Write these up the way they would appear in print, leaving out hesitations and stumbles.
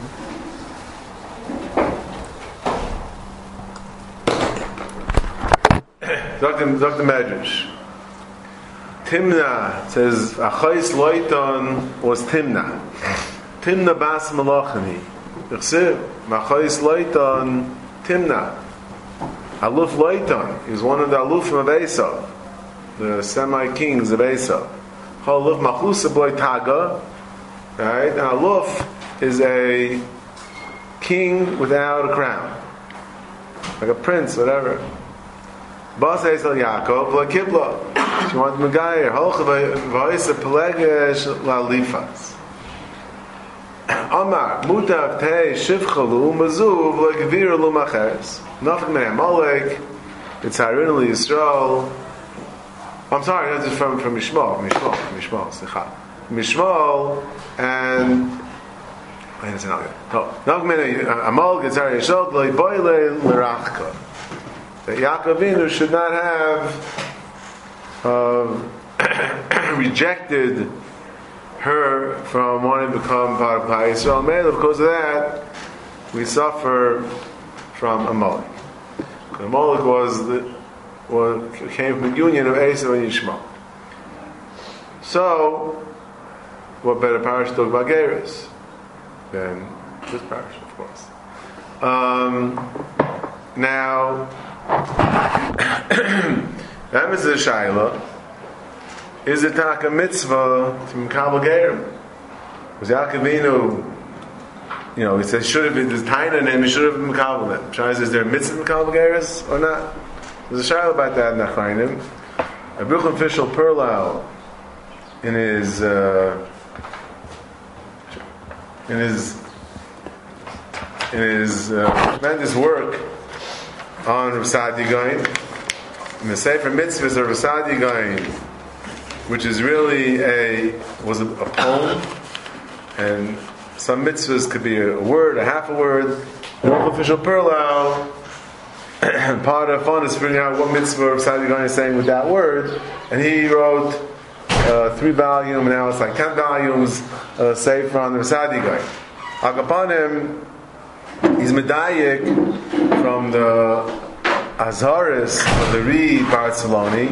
Dr. Medrash. Timna says Achais Loiton was Timna. Timna Bas Malachani. Achais Loiton Timna. Aluf Loiton. He was one of the Alufim of Esav, the semi-kings of Esav. Aluf Machusa Boy Taga. Right? And Aluf is a king without a crown, like a prince, whatever. Bas Esav Yaakov La Kibla. She wanted Megayer. Holcha V'Oisa Pelegesh Lalifas. Amar Mutav Tei Shivchalu Mazuv LaGvir Lumacheres. Nothing Mei Amalek. It's Harinali Yisrael. I'm sorry, that's from Mishmal. Mishmal and Nothing Mei Amalek. It's Harinali Yisrael. Leiboile Lerachka. That Yaakov Avinu should not have rejected her from wanting to become part of Klal Yisrael. And because of that, we suffer from Amalek. Amalek came from the union of Esav and Yishmael. So, what better parish to talk about Geras than this parish, of course. Now, that is the Shaila. Is it a mitzvah to Mekabel Gerim? Was Yaakov Avinu, he says, should have been, there's Taina in him, he should have been Mekabel them. Shai says, is there a mitzvah to Mekabel Gerim or not? There's a Shaila about that in Nachainim. A Bruchim Fishel Perlau, in his tremendous work on Rav Saadia Gaon, in the Sefer Mitzvahs of Rav Saadia Gaon, which is really was a poem, and some mitzvahs could be a word, a half a word. The official Perlau, part of fun is figuring out what mitzvah Rav Saadia Gaon is saying with that word, and he wrote 3 volumes, now it's like 10 volumes, Sefer on Rav Saadia Gaon. Agapanim, he's medayik from the Azaris of the Reed Barcelona,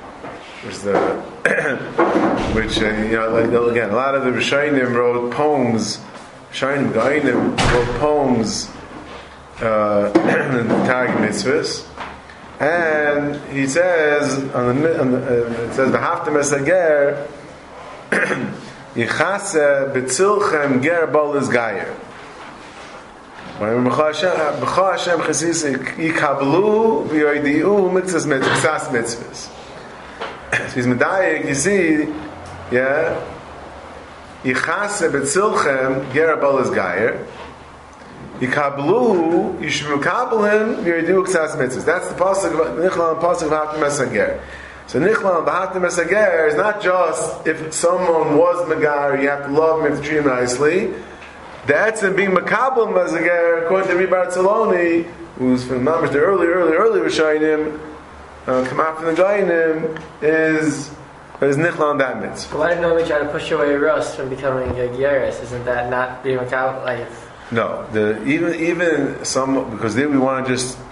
which again, a lot of the Rishonim wrote poems. Rishonim Gainim wrote poems in the Targum Mitzvahs, and he says it says V'haftem esager Yichase B'tzilchem Ger Bolis Gayer. When B'cha Hashem Chassis Yikablu V'yoidiu Mitzvahs Mitzvahs Mitzvahs. He's medayik, you see, Yichase B'tzilchem Ger Bolis Gayer Yikablu, you should mekabel him V'yoidiu Ksas Mitzvahs. That's the pasuk of Nichlan, pasuk of V'haftem esager. So Nichlan V'haftem esager is not just if someone was Megar, you have to love him, you have to treat him nicely. That's in being Makabel Mazager, according to Rabbi Barcelona, who's from the early Rishonim, come out from the Gainim, is Nichlan that mitzvah. Why did normally try to push away Rus from becoming a Geras? Isn't that not being Makabel? Like, no, even some, because then we want to just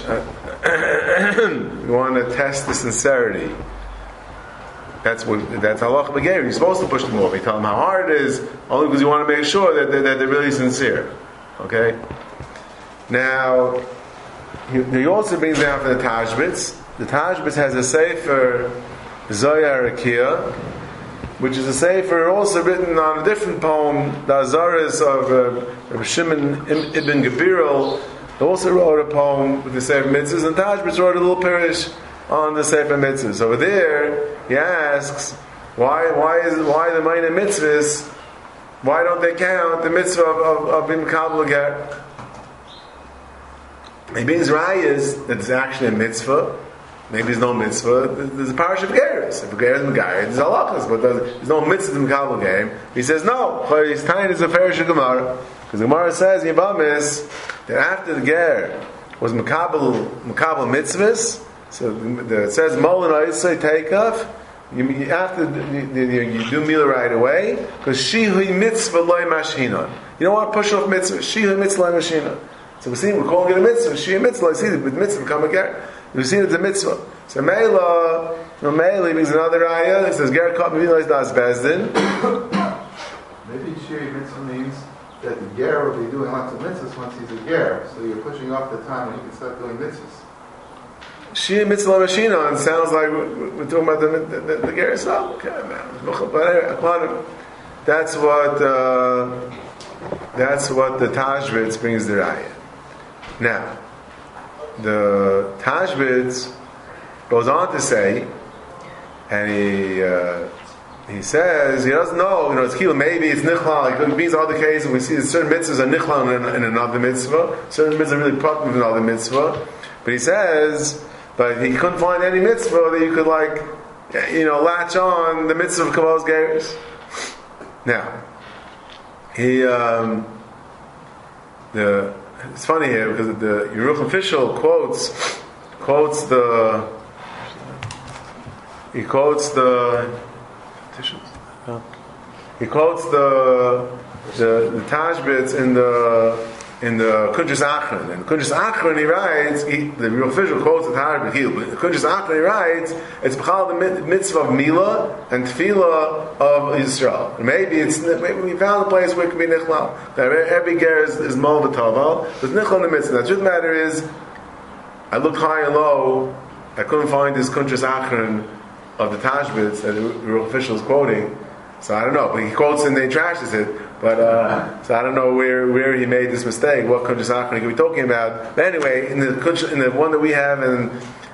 we want to test the sincerity. That's halacha b'gerim. You're supposed to push them over. You tell them how hard it is, only because you want to make sure that they're really sincere. Okay. Now, he also brings down for the Tashbitz. The Tashbitz has a sefer Zohar Rakia, which is a sefer also written on a different poem, the Azaris of Reb Shimon ibn Gebirol. He also wrote a poem with the Sefer Mitzvahs, and Tashbitz wrote a little parish on the Sefer Mitzvahs. Over there, he asks, why the minor mitzvahs, why don't they count the mitzvah of being Mekabel Ger? He brings rayas that it's actually a mitzvah. Maybe there's no mitzvah. There's a parish of Geras. If Geras is Megayer, there's halachas, but there's no mitzvah to Mekabel Ger. He says no. His time is a parish of Gemara, because the Gemara says in Yavamis that after the Ger was Mekabel mitzvahs. So it says Molin Oisei Takeoff. You have to you do Mila right away because Shihui mitzvah loy mashinon. You don't want to push off mitzvah. Shihui mitzvah loy mashinon. So we're calling it a mitzvah. Shihui mitzvah. I see it with mitzvah come again. We've seen it's a mitzvah. So Meila means another ayah. It says Ger Kop Mevino is Das Bezdin. Maybe Shihui mitzvah means that the ger will be doing lots of mitzvahs once he's a ger. So you're pushing off the time when he can start doing mitzvahs. Shihui mitzvah loy mashinon sounds like we're talking about the ger itself. Okay, man. But anyway, that's what the Tashbitz brings the raya. Now, the Tashbitz goes on to say, and he says he doesn't know. It's kilo. Maybe it's nichlal. It means other cases we see that certain mitzvahs are nichlal in another mitzvah. Certain mitzvahs are really part of another mitzvah. But he says, but he couldn't find any mitzvah that you could latch on the mitzvah of Kabbalah's Geirus. Now, it's funny here because the Yerucham official quotes the Tashbitz in the Kuntres Achron. And Kuntres Achron he writes, the real official quotes the Tashbitz, but Kuntres Achron he writes, it's b'chal the mitzvah of Mila and Tefillah of Yisrael. Maybe we found a place where it could be Nichlal. Every ger is Mol v'Taval. There's Nichlal in the mitzvah. The truth of the matter is, I looked high and low, I couldn't find this Kuntres Achron of the Tashbitz that the real official is quoting. So I don't know, but he quotes and they trashes it. But so I don't know where he made this mistake. What Kuntres Achron he could be talking about? But anyway, in the one that we have in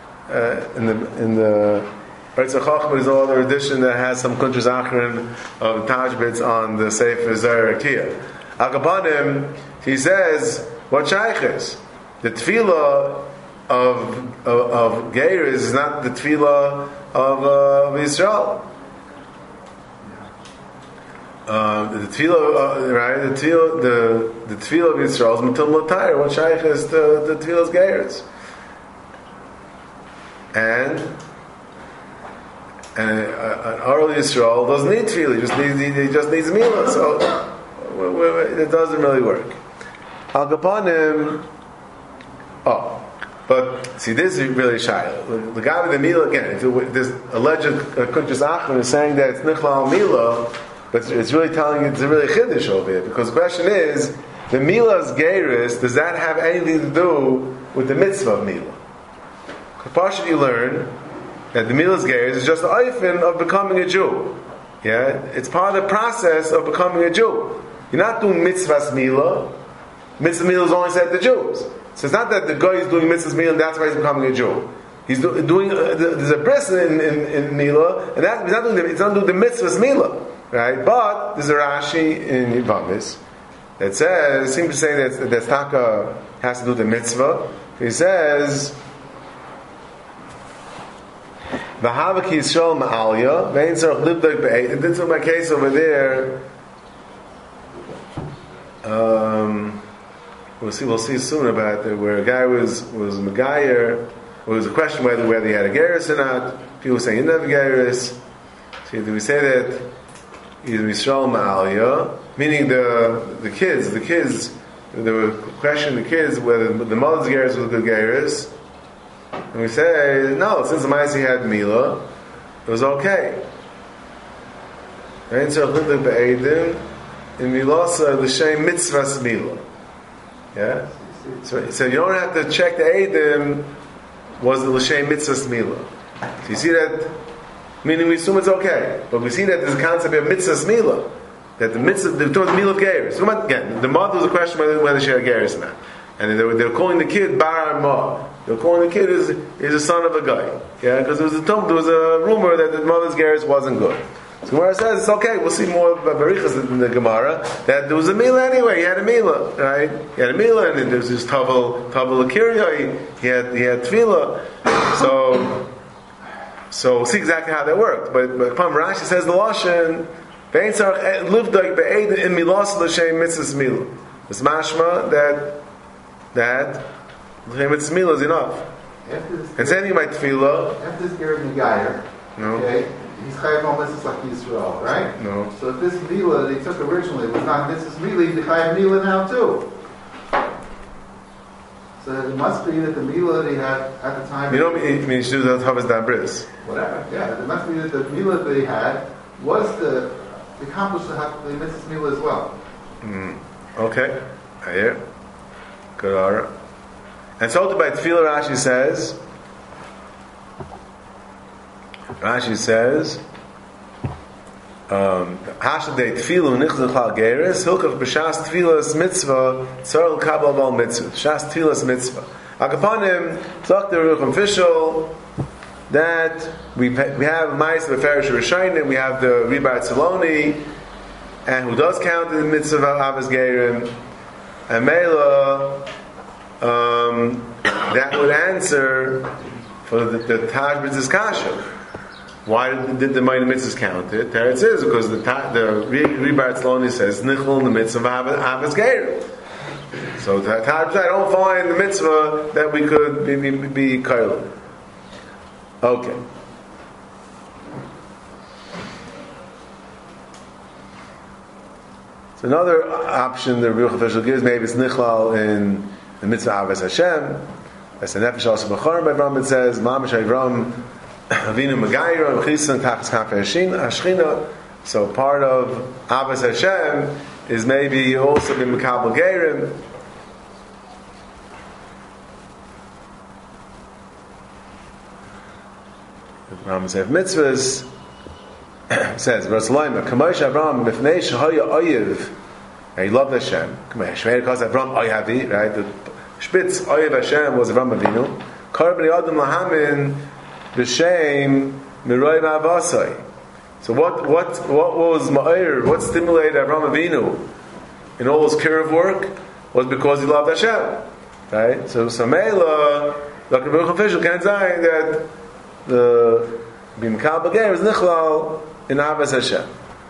the Eretz HaChachma is another edition that has some Kuntres Achron of the Tashbitz on the Sefer Zohar Akiyah. Agabanim, he says what shaykh is the tefillah of Geir is not the tefillah of Yisrael. The tefillah, right? The tefillah of Yisrael is Matil Latayr. What shaykh is the tefillah's Geirs? And an oral Yisrael doesn't need tefillah. He just needs milah. So it doesn't really work. Al Gabanim. But see, this is really shy. The guy with the milah again. If this alleged Kuntres Achron is saying that it's Nichlal milah. But it's really telling you it's a really chiddush over here, because the question is, the Mila's Geiris, does that have anything to do with the mitzvah of Mila? Because partially you learn that the Mila's Geiris is just the eifin of becoming a Jew. Yeah, it's part of the process of becoming a Jew. You're not doing mitzvahs Mila. Mitzvah Mila is only said to Jews. So it's not that the guy is doing mitzvahs Mila and that's why he's becoming a Jew. He's doing there's a bris in Mila, and that it's not doing the mitzvahs Mila. Right, but there's a Rashi in Yevamos that says, seems to say that Taka has to do the mitzvah. He says, "V'havak Yisrael ma'alya ve'in tzarich libdok be'eit." And this is my case over there. We'll see soon about it, where a guy was Megayer. It was a question whether he had a gerus or not. People say he didn't have a gerus. So do we say that? Is Yisrael Ma'aliyah, meaning the kids, they were questioning the kids whether the mother's gerus was a good gerus. And we say, no, since the Maisi had Mila, it was okay. Right? So, in Milasa, l'shem mitzvahs Mila. Yeah? So you don't have to check the Eidim, was the l'shem mitzvahs Mila. So you see that? Meaning we assume it's okay, but we see that there's a concept of mitzvahs Mila, that the mitzvah, they're talking Mila of Geiris. So again, the mother was a question whether she had Geiris or not, and they were calling the kid Bar Ma. They were calling the kid is a son of a guy, yeah, because there was a rumor that the mother's Geiris wasn't good. So Gemara says it's okay. We'll see more barichas in the Gemara that there was a Mila anyway. He had a Mila, right? He had a Mila, and there was this Tavel Akirya. He had Tefillah. So we'll see exactly how that worked. But Pam Rashi says the Lashon, Ve'en tzarich livdok be'eid in milas l'shem mitzvahs Mila. It's mashma that l'shem mitzvahs Mila is enough. And sending my tefillah. After this Gerard Megayer, okay, he's chayav all mitzvahs like Yisrael, right? No. So if this milah that he took originally was not mitzvahs milah, he's chayav milah now too. So it must be that the milah that he had at the time. You know, it means you do the Tavis Dabris. Whatever, yeah. It must be that the milah that he had was to accomplish the mitzvahs milah as well. Okay. I hear. Good order. And so by Tefillah Rashi says, Hashadei Tefillah Nichzach Al Geres Hilkach B'Shas Tefillah's Mitzvah Tzarel Kabal Bal Mitzvah Shas Tefillah's Mitzvah. Akapanim Tzach the Ruch official that we have Ma'is B'Ferish Rishayim, we have the Ribar Tzaloni, and who does count in the Mitzvah of Avos Gerim, and Mela. That would answer for the Taj B'Tzis Kasha. Why did the minor mitzvahs count it? There it is, because the Ribar Tzaloni says Nichol in the mitzvah of Avos Gerim. So the Taj I don't find the mitzvah that we could be kail. Okay. So another option the Ruch official gives, maybe it's Nichlal in the mitzvah Avos Hashem. That's the Nefesh also B'Chorim by Avram. It says Mamash Avram Avinu Megayra V'Chisan Tachas Kafei Hashchina. So part of Avos Hashem is maybe also be Mekabel Gerim. Avram says mitzvahs. Says Rasulullah Kamosh Avram Mifnei Shehaya Oyev. He loved Hashem. Shmeir calls Avram Oyavi, right? The Spitz Oyev Hashem was Avram Avinu. Karbani Adam Lahamin B'Shem Miroi Ma'avasai. So what was Ma'ir? What stimulated Avram Avinu in all his Kiruv work was because he loved Hashem, right? So Mela, like the Baruch official can't say that the Bimkal Bagay is Nichlal in Avos Hashem.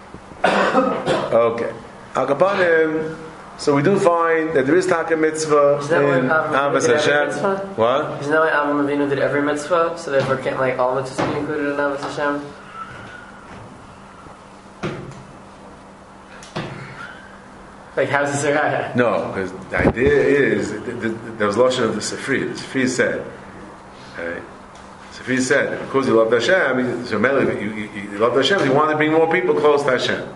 Okay. Akapanim. So we do find that there is Taka Mitzvah in Avos Hashem. What? Isn't that why Avram Avinu did every mitzvah? So therefore can't like all mitzvahs be included in Avos Hashem? Like how's this right? No, because the idea is there was Lashon of the Sefri. The Sefri said, okay. Sefri said, because you loved Hashem, so you loved Hashem, you wanted to bring more people close to Hashem.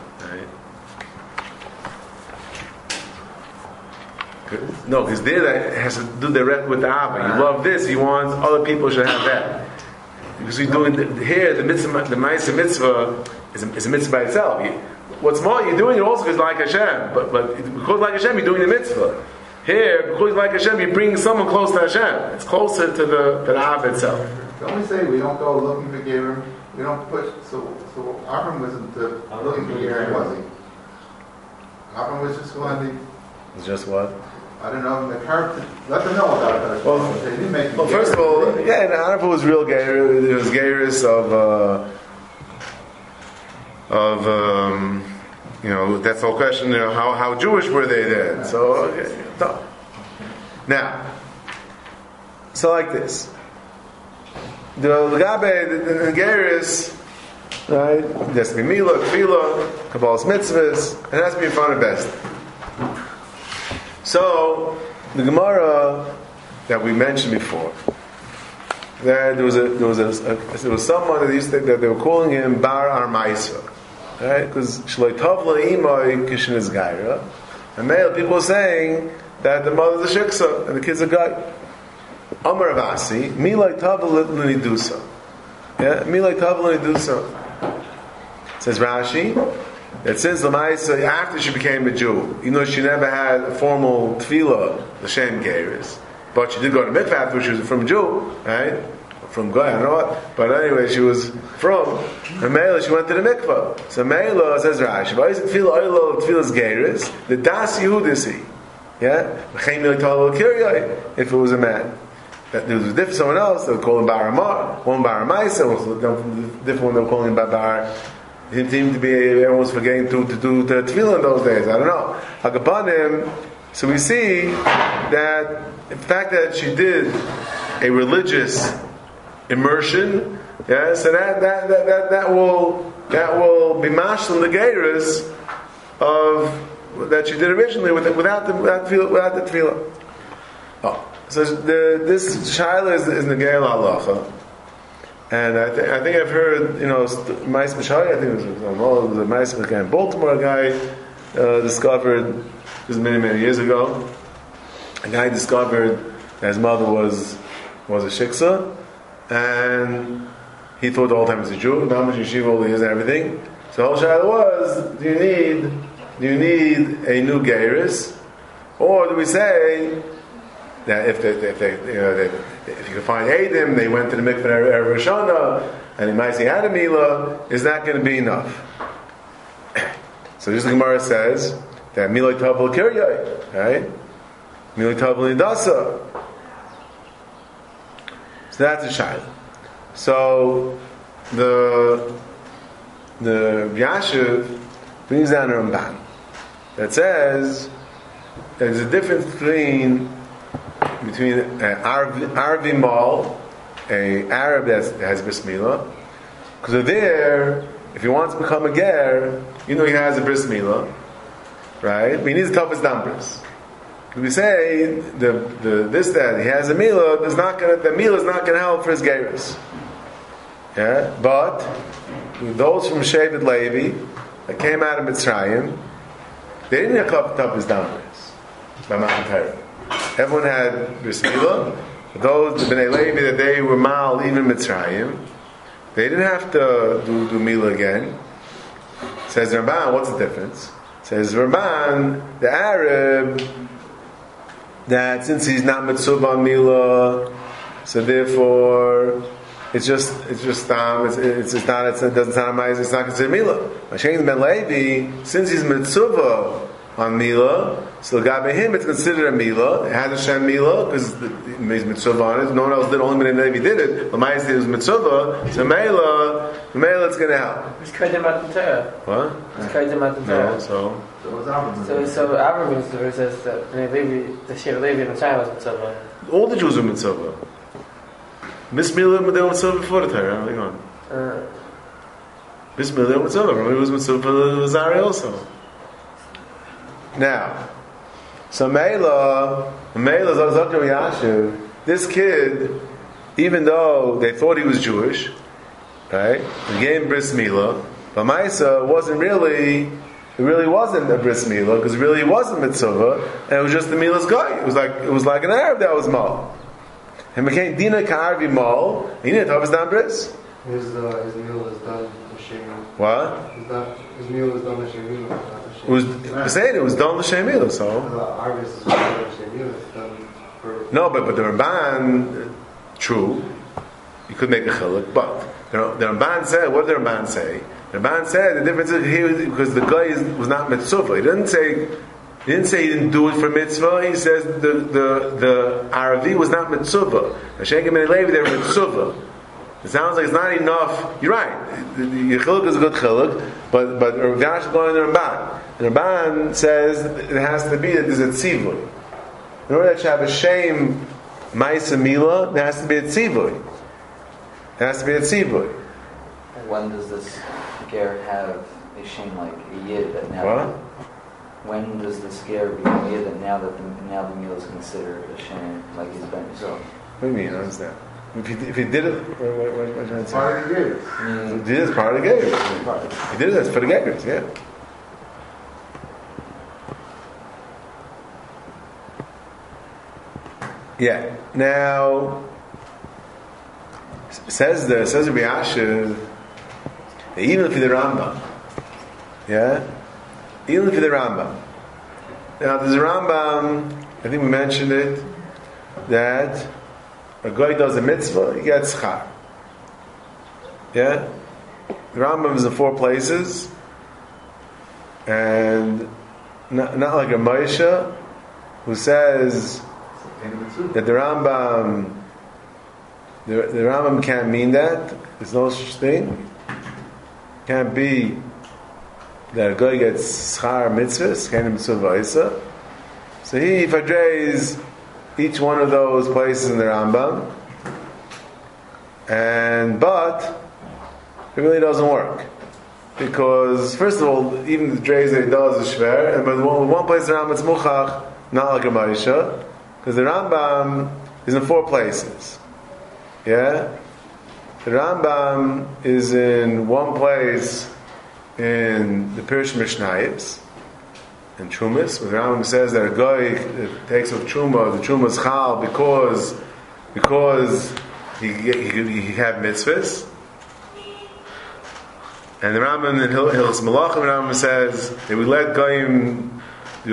No, because there that has to do direct with the Abba. You love this, you want other people should have that. Because we're doing here, the mitzvah, the Ma'aseh mitzvah is a mitzvah by itself. What's more, you're doing it also because like Hashem, but because like Hashem, you're doing the mitzvah. Here, because like Hashem, you're bringing someone close to Hashem. It's closer to the Abba itself. Don't we say we don't go looking for Gerim? We don't push. So Avram wasn't looking for Gerim, was he? Avram was just going to. It's just what? I don't know. Let them know about it. Well, first of all, yeah, the Arab was real Geir. It was Geiris of that's the whole question. How Jewish were they then? So okay, no. Now, so like this, the Geiris, right? There has to be Milah, Tefillah, Kabbalah's mitzvahs. It has to be in front of best. So the Gemara that we mentioned before, that there was someone that used to, that they were calling him Bar Armaisa, right? Because Shloi Tavla Imai Kishin is Gaira, and male people were saying that the mother's a shiksa and the kid's a guy. Amar Avasi Milai Tavla Linidusa, yeah, Milai Tavla Linidusa. Says Rashi. That since Lamaisa, after she became a Jew, she never had a formal tefillah, the Shem Geiris, but she did go to mikvah after she was from a Jew, right? From Goy, I don't know what. But anyway, she was from, and Mela, she went to the mikvah. So Mela, says Rashi, tefillah's Geiris, the Das Yehudisi, yeah? If it was a man. That there was a different someone else, they would call him Bar Amar, one Bar Amaisa, different one they were calling him Bar. It didn't seem to be everyone was forgetting to do the tefillah in those days. I don't know. Hagabanim. So we see that the fact that she did a religious immersion Yeah, so that will be mashal the geiras of that she did originally without the tefillah. Oh, so this shaila is negei halacha, and I think I've heard Mais Mishari. I think it was a Mais guy in Baltimore. A guy discovered this many years ago. A guy discovered that his mother was a shiksa, and he thought the whole time he was a Jew. How much yeshiva all he is and everything. So the whole shaila was: do you need a new geiris, or do we say that if you can find Eidim, they went to the mikveh erev Rosh Hashanah, and they might say had a milah, is that going to be enough? So just the Gemara says that milay tavel kiryai, right? Milay tavel nidasa. So that's a shaila. So the Yashiv brings down a Ramban that says there's a difference between Arabi Mal, a Arab that has bris milah, because there, if he wants to become a ger, he has a bris milah, right? But he needs a toughest numbers. We say that he has a milah, the milah is not going to help for his geras. Yeah, but those from Shevet Levi that came out of Mitzrayim, they didn't have toughest numbers by Matan Torah. Everyone had bris milah. Those the Bnei Levi that they were mal even Mitzrayim, they didn't have to do milah again. Says Ramban, what's the difference? Says Ramban, the Arab, that since he's not mitzvah on milah, so therefore it doesn't sound amazing. It's not considered milah. Mashiach ben Levi, since he's mitzvah on milah, so gabe him it's considered a milah. It has a shem milah because he's mitzvah on it. No one else did. Only Ben Levi did it. But Ma'aseh was mitzvah. So milah it's going to help. It's kaidim Matan Torah. What? It's kaidim Matan Torah. No, so Abraham says that the Shevet Levi in the China was mitzvah. All the Jews were mitzvah. Miss Milah, they were mitzvah before the Torah. Hang on. Miss Milah was mitzvah. Remember, he was mitzvah for the Zari also. Now, so Mela Zakir Yashiv, this kid, even though they thought he was Jewish, right? He gave him bris milah, but Maisa it really wasn't a bris milah because it really wasn't mitzvah, and it was just the milah's guy. It was like an Arab that was mal. And became Dina Ka'arvi mal. He didn't have his down bris. His meal is done l'shem. What? His meal is done l'shem. It was done l'shem milah. So Arvis is done l'shem milah. It's done for. No, but the Ramban, true, you could make a chiluk, but the Ramban said, what did the Ramban say? The Ramban said the difference is because the guy was not mitzvah. He didn't say he didn't do it for mitzvah. He says the Aravi was not mitzvah. Mashiach ben Levi, they were mitzvah. It sounds like it's not enough. You're right. Your chiluk is a good chiluk, but Rav Yashiv going to the Ramban. The Ramban says it has to be that there's a tzivui. In order to have a shame ma'isa milah, there has to be a tzivui. There has to be a tzivui. When does this ger have a shame like a yid that now? What? When does this ger become a yid that now the meal is considered a shame like he's been himself? What do you mean? I don't understand. If he did it, what should I say? Part of the gate. He did it as part of the gators. He did it as for the gators, yeah. Yeah. Now says Rabbi Yashiv, even if you're the Rambam, yeah, even if you're the Rambam. Now there's a Rambam. I think we mentioned it that a guy does a mitzvah, he gets schar. Yeah, the Rambam is in 4 places, and not like a Moshe who says that the Rambam can't mean that. There's no such thing. Can't be that a guy gets schar mitzvahs, can't mitzvah isa. So he portrays each one of those places in the Rambam, But it really doesn't work. Because, first of all, even the drays that he does is shver, and but one place the Rambam is muchach, not like a Maisha, because the Rambam is in 4 places. Yeah? The Rambam is in one place in the Pirush Mishnayos, in Trumas, where the Rambam says that a guy that takes of Truma, the Truma is chal because he had mitzvahs. And the Rambam in Hilchos Malachim, the Rambam says that we let Goyim,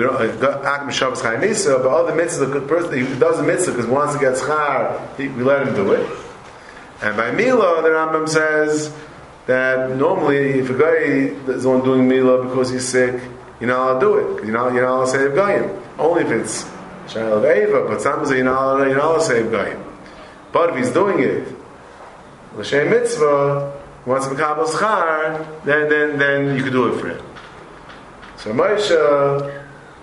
Akim Shabbos Chayim Misa, but other mitzvahs, the person he does a mitzvah because once he gets char, we let him do it. And by Milah, the Rambam says that normally if a guy is the one doing Milah because he's sick, you're not allowed to do it. You're not allowed to save Goyim. Only if it's Shayla of Eva, but sometimes you're not allowed to save Goyim. But if he's doing it, L'Shem Mitzvah, once Mekabel Schar, then you could do it for him. So Moshe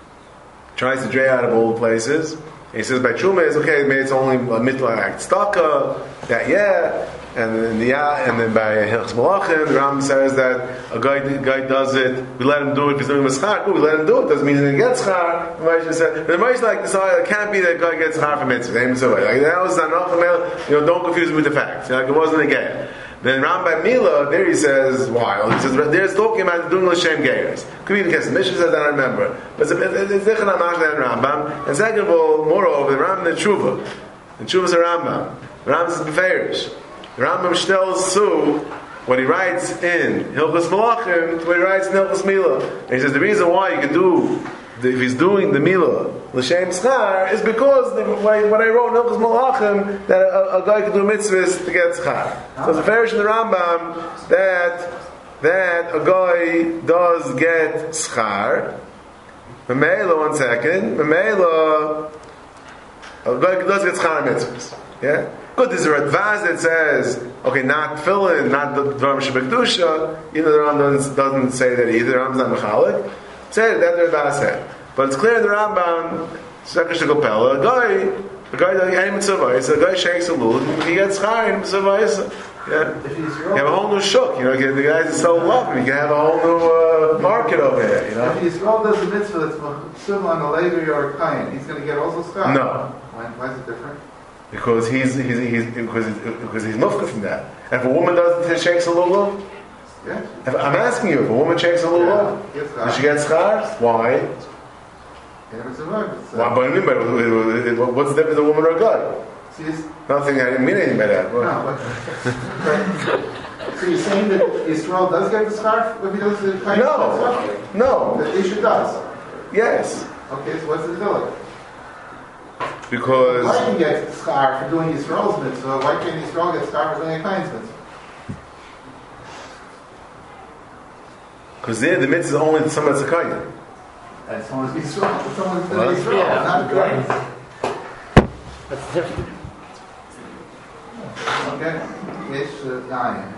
tries to dray out of all the places. And he says by Truma is okay. Maybe it's only a mitla act staka. That and then by Hilchos Malachim, the Rambam says that a guy does it. We let him do it. If he's doing schar, we let him do it. Doesn't mean he gets schar. Moshe said, but Moshe like decided it can't be that a guy gets schar for mitzvah. Like that was not don't confuse me with the facts. Like it wasn't a gay. Then Rambam Mila, there he says, why? He says, there's talking about doing L'Shem Geiros. Could be the case. The Mishnah says that, I remember. But it's Zichron HaMash that Rambam. And second of all, moreover, the Rambam in Tshuva. And Tshuva is a Rambam. The Rambam is Beferish. The Rambam tells Su what he writes in Hilchos Malachim to what he writes in Hilchos Mila. And he says the reason why you can do, if he's doing the Mila, L'Shem Schar, is because when I wrote in Hilchos Malachim that a guy can do mitzvahs to get schar. So it's a Farish in the Rambam that a guy does get schar. Memela, 1 second. Memela, a guy does get schar mitzvahs. Yeah? Good, there's a Radvaz that says, okay, not Tefillin, not the Dvarim Shebekdusha. You know, the Rambam doesn't say that either. The Rambam's not Mechalik. Said that the Radvaz said. But it's clear in the Rambam, Sekesh Gopela, a guy doesn't get any mitzvah. So a guy shakes a lul, he gets chai in mitzvah. Yeah. You have a whole new shuk. You know, the guys are so lovely. You can have a whole new market over here. You know. If Yisrael does the mitzvah that's similar on a Levi or a Kain, he's going to get also schar. No. Why is it different? Because he's mufka from that. And if a woman does shakes a lulav, yeah. I'm asking you, if a woman shakes a lulav, does she get schar? Why? What's the difference of a woman or a guy? Nothing. I didn't mean anything by that. No, so you're saying that Yisrael does get the schar if he does the kind of stuff? No. That Isha does? Yes. Okay, so what's the deal? Because why can you get schar for doing Yisrael's mitzvah? Why can't Yisrael get schar for doing a Kain's mitzvah? because there the mitzvah is only to someone that's a Kain. And someone's Yisrael. Someone's Yisrael, not a Kain. That's different. Okay? Yesh Yayin.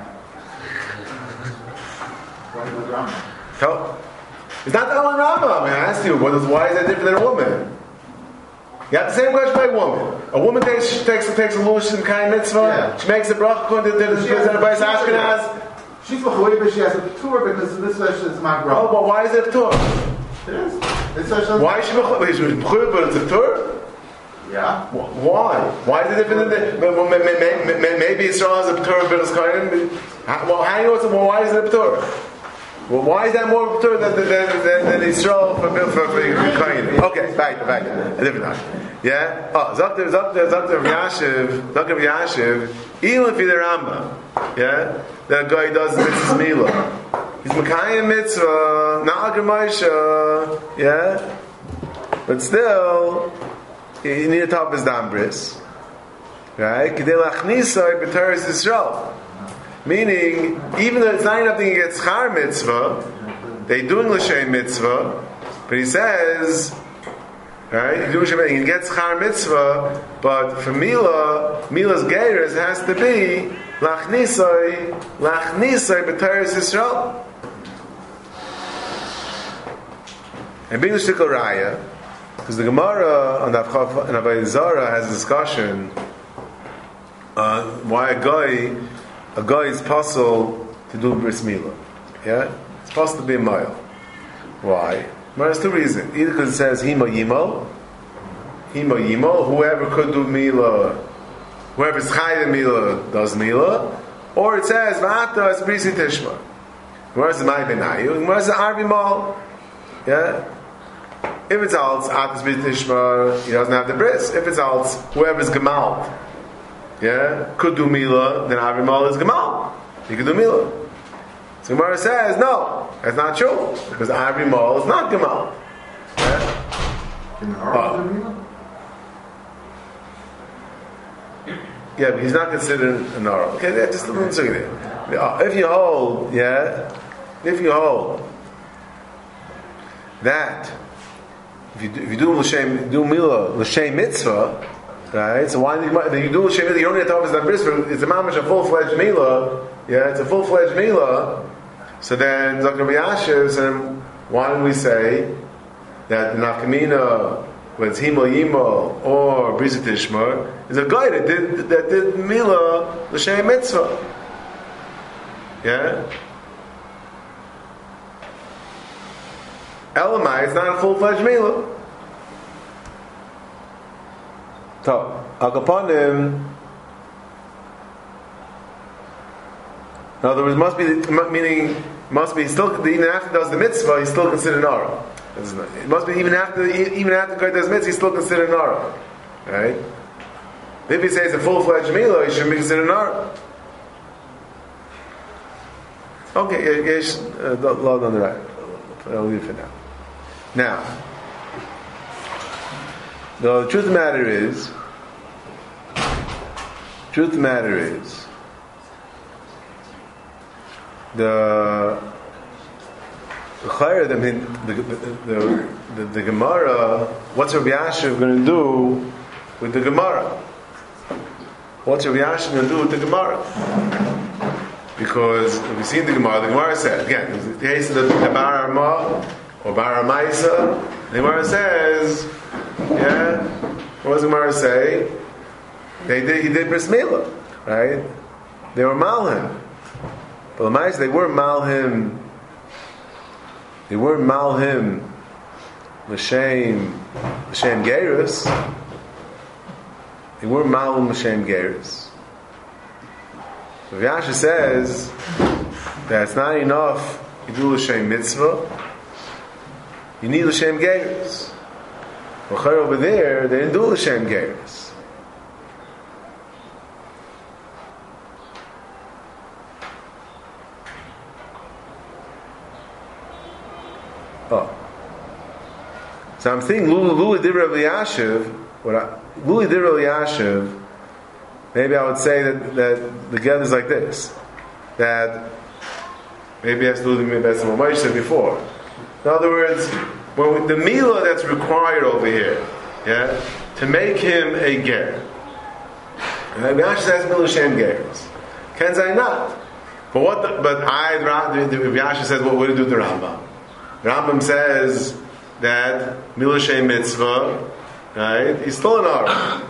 Why the Rambam? It's not the only Rambam. I mean, I asked you, why is that different than a woman? You have the same question by a woman. A woman takes a lush in Kain mitzvah. Yeah. She makes a bracha according to the Bais Ashkenaz. She's mechuyev, but she has a p'tur because the mitzvah is my bracha. Oh, but why is it a p'tur? It is. Why is she mechuyev? She's mechuyev, but it's a p'tur? Yeah. Why? Why is it different than the... Maybe Israel has a p'tur of B'nai Kain. Well, how do you know why is it a p'tur? Well, why is that more p'tur than Israel for Kain? Okay, back. A different time. Yeah? Oh, Zakter Yashiv, even if you're the Rambam, yeah? That a guy does mitzvah milah. He's Mekayim mitzvah, not a Gemaisha, yeah? But still, you need to top his dambris, right? K'dei lachnisa b'teres Yisrael. Meaning, even though it's not enough that he gets schar mitzvah, they do in l'shem mitzvah, but he says, right, he gets schar mitzvah, but for Mila's geiros has to be lachnisai b'teres Yisrael. And being the shtikal raya, because the Gemara on Avodah Zarah has a discussion why a guy is possible to do bris milah. Yeah, it's supposed to be a mile. Why? Well, there's two reasons. Either because it says himo yimo, whoever could do milah, whoever's chayv milah does milah, or it says v'ata es brisi tishma. Where's the may benayu? Where's the arvi mal? Yeah. If it's alts atas brisi tishma, he doesn't have the bris. If it's alts, whoever's gemalt, yeah, could do milah, then arvi mal is gemal. He could do milah. So Gemara says, no, that's not true, because Arvi Mal is not Gemal. Yeah? In the Arab Yeah, but he's not considered an Arab. Okay, just a little second there. If you hold that, if you do Milah, L'Shem Mitzvah, right, so why do you do L'Shem Milah, you don't need to offer that bris, it's a mamash, a full-fledged Milah, yeah, it's a full-fledged Milah. So then, Dr. Yashiv, and why don't we say that the Nafkamina, whether it's Himo Yimo or Brisa Tishma, is a guy that did Milah L'Shem Mitzvah. Yeah? Elamai, it's not a full-fledged Milah. So, Akapanim, in other words, must be still, even after he does the mitzvah, he's still considered an Ara. It must be even after the guy does mitzvah, he's still considered an Ara. Right? If he says a full-fledged milah, he shouldn't be considered an Ara. Okay, Yesh, Lord on the right. I'll leave it for now. Now, the truth of the matter is, the Gemara, what's Rabbi Yashiv going to do with the Gemara? What's Rabbi Yashiv going to do with the Gemara? Because we've seen the Gemara said, again, in the case of the Bar Arma or Bar Amaisa, the Gemara says, yeah, what does the Gemara say? He did Bris Milah, right? They were Malhim. But they weren't Malhim. They weren't Malhim L'Shem Geirus. They weren't Malhim L'Shem Geirus. Rav Yasha says that it's not enough you do L'Shem Mitzvah. You need L'Shem Geirus. Over there, they didn't do L'Shem Geirus. Oh. So I'm thinking Luli did Rav Yashiv. Luli did Rav Yashiv. Maybe I would say that the get is like this. That maybe has to do with what Moshe said before. In other words, when the milah that's required over here, yeah, to make him a ger. And Rav Yashiv says milah shem geres. Can say not. But Rav Yashiv says, what would it do to the Rambam? Rambam says that milah shem mitzvah, right? He's still an Arab.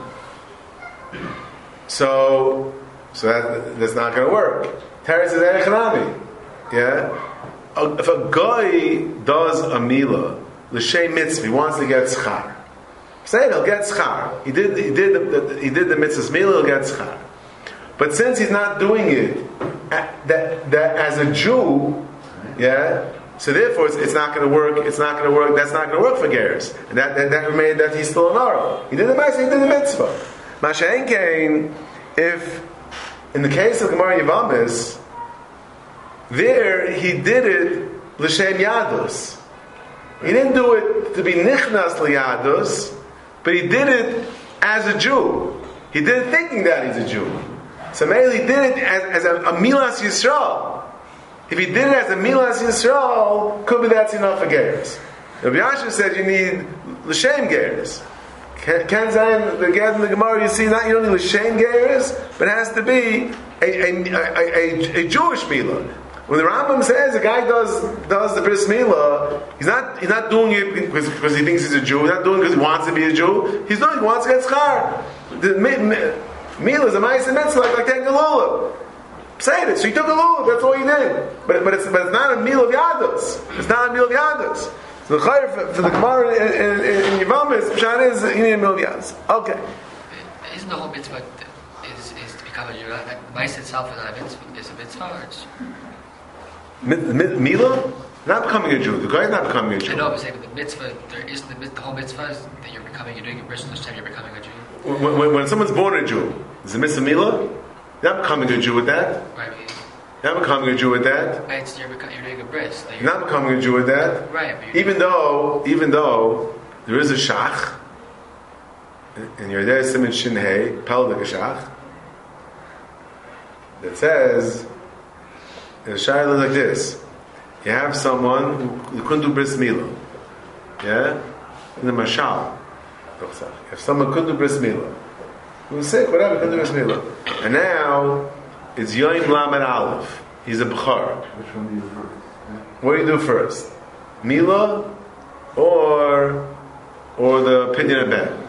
So that's not going to work. Teretz is Echanami. Yeah? If a guy does a milah, l'shem mitzvah, he wants to get schar. Say he'll get schar. He did the mitzvah's milah, he'll get schar. But since he's not doing it that as a Jew, yeah, so therefore it's not going to work. It's not going to work. That's not going to work for Geras. And that remained that he's still an Arab. He did the mitzvah. He did the mitzvah. Masha'en Kain, if in the case of Gemara Yavamis, there he did it l'shem yadus. He didn't do it to be nichnas liyadus, but he did it as a Jew. He did it thinking that he's a Jew. So maybe he did it as a milas Yisrael. If he did it as a milas Yisrael, could be that's enough for Geras. Rabbi Yashiv said you need l'shem Geras. Ken Zayin, the Gad in the Gemara, you see that you don't need l'shem Geras, but it has to be a Jewish milah. When the Rambam says a guy does the bris milah, he's not doing it because he thinks he's a Jew. He's not doing it because he wants to be a Jew. He's doing it, he wants to get schar. Meal is a ma'aseh mitzvah like taking a lulav. Say it. So you took a lulav. That's all you did. But it's not a meal of yadus. It's not a meal of yadus. So the chayr for the Gemara in Yevamos, Pshat is you need a meal of yadus. Okay. Isn't the whole mitzvah is to become a Jew? The ma'aseh itself is not a mitzvah. Is a mitzvah or it's Mila? Not becoming a Jew. The guy is not becoming a Jew. I know, but saying the mitzvah, there is the whole mitzvah is that you're doing a bris Hashem, you're becoming a Jew. When someone's born a Jew, is it mitzvah Mila? You're not becoming a Jew with that. Right. You're not becoming a Jew with that. Right, so you're doing a bris. You're not becoming a Jew with that. Right. Even though there is a shach, and you're there, Siman Shin Hey, Peldik shach, that says, the shayla is like this. You have someone who couldn't do bris milah, yeah, in the mashal. You have someone who couldn't do bris milah, who was sick, whatever, couldn't do bris milah, and now it's Yoim Lamed Aleph. He's a b'char. Which one do you do first? Yeah. What do you do first, milah, or the opinion of Ben?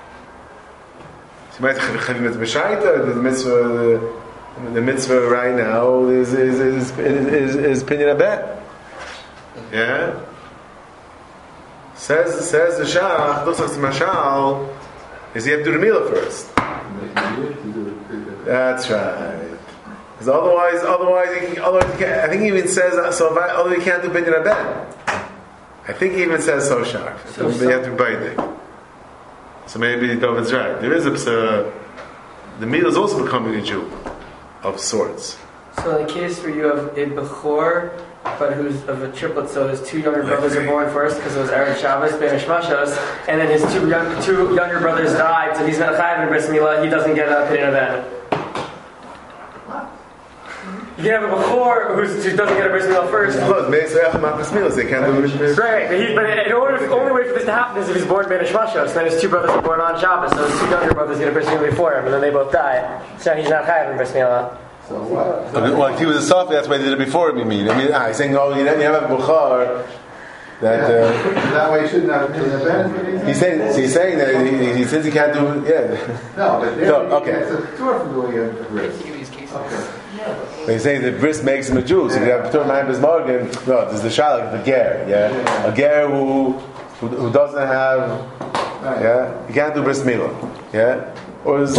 So you might have chavim b'shaita, the mitzvah right now is opinion of Ben. Yeah? Says the Shach, looks like the Mashal, is you have to do the Milah first. That's right. Because otherwise you can't, I think he even says, so although you can't do Binyan Aben. I think he even says so sharp. So you have to be binding. So maybe David's right. There is the Milah is also becoming a Jew of sorts. So in the case where you have a Bechor, but who's of a triplet, so his two younger brothers are born first because it was Erev Shabbos, Ben Mashos, and then his two younger brothers died, so he's not chayav in bris milah, he doesn't get an opinion of that. You can have a Bechor who doesn't get a bris milah first. They can't do it. Right, but in order, the only way for this to happen is if he's born Ben Mashos, then his two brothers are born on Shabbos, so his two younger brothers get a bris milah before him, and then they both die. So he's not chayav in bris milah. So what? Well, if he was a Safi, that's why they did it before him, you mean? He's saying, oh, you have a Bukhar that... that way you shouldn't have a benefit. He's saying that he says he can't do it, yeah. No, but there okay. it's a tour from doing a bris. Okay. But he's saying that bris makes him a Jew, so you have P'tur Ma'im Bismargin. No, there's the Shalak, the Ger, yeah? A Ger who doesn't have... Yeah? He can't do bris milah, yeah? Or he's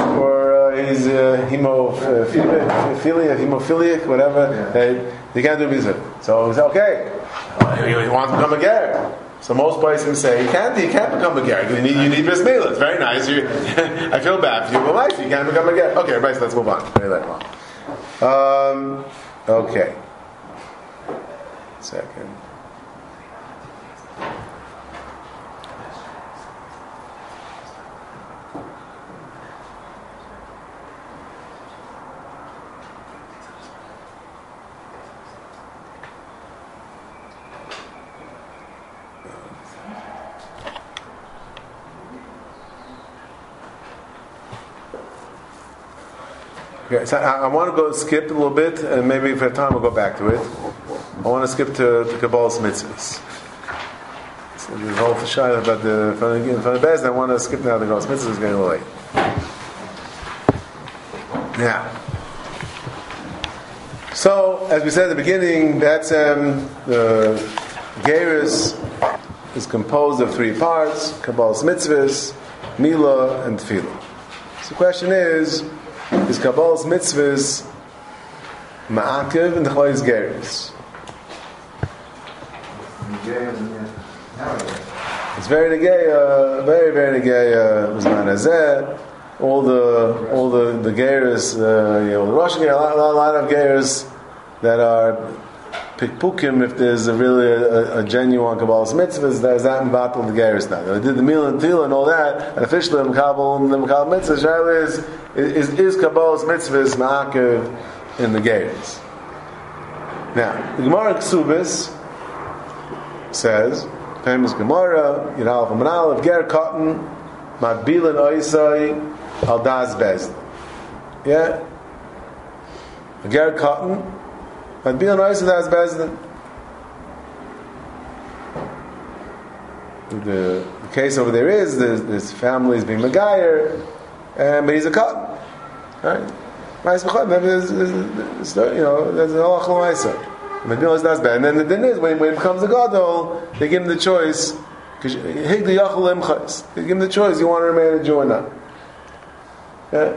hemophiliac, whatever. You can't do mitzvah. So he said, okay, he wants to become a ger. So most places say you can't become a ger. You need bris milah. It's very nice. I feel bad for you, but life you can't become a ger. Okay, everybody, let's move on. Okay. Second. Okay, so I want to skip a little bit, and maybe if we have time, we'll go back to it. I want to skip to Kabbalah's mitzvahs. So the whole shayla about the from the best. I want to skip now. The Kabbalah's mitzvahs is getting late. Now, so as we said at the beginning, that's the Geirus is composed of three parts: Kabbalah's mitzvahs, Milah, and Tefillah. So the question is Kabbalah's mitzvahs ma'akiv and the Chayes Geirus? It's very negay, very negay. Uzman Hazeh, all the Geirus, the Rosh Geir, a lot of Geirus that are pikpukim. If there's a genuine Kabbalah's mitzvahs, there's that in battle the Geirus now. They did the Milah and Tefillah and all that, and officially the Mekabel mitzvahs. Shaila is Kabbalah's mitzvahs ma'akiv in the Geirus. Now, the Gemara Ksubis says, famous Gemara, Yidal from Manal, Ger Cotton, Magbilan Oisai, Aldaz Bezdin. Yeah? Ger Cotton, Magbilan Oisai, Aldaz Bezdin. The case over there is, this family is being Megayer, but he's a cotton. Right? There's a halach l'maisa. Medina is not bad. And then the thing is, when it becomes a gadol, they give him the choice. They give him the choice. You want to remain a Jew or not? Yeah.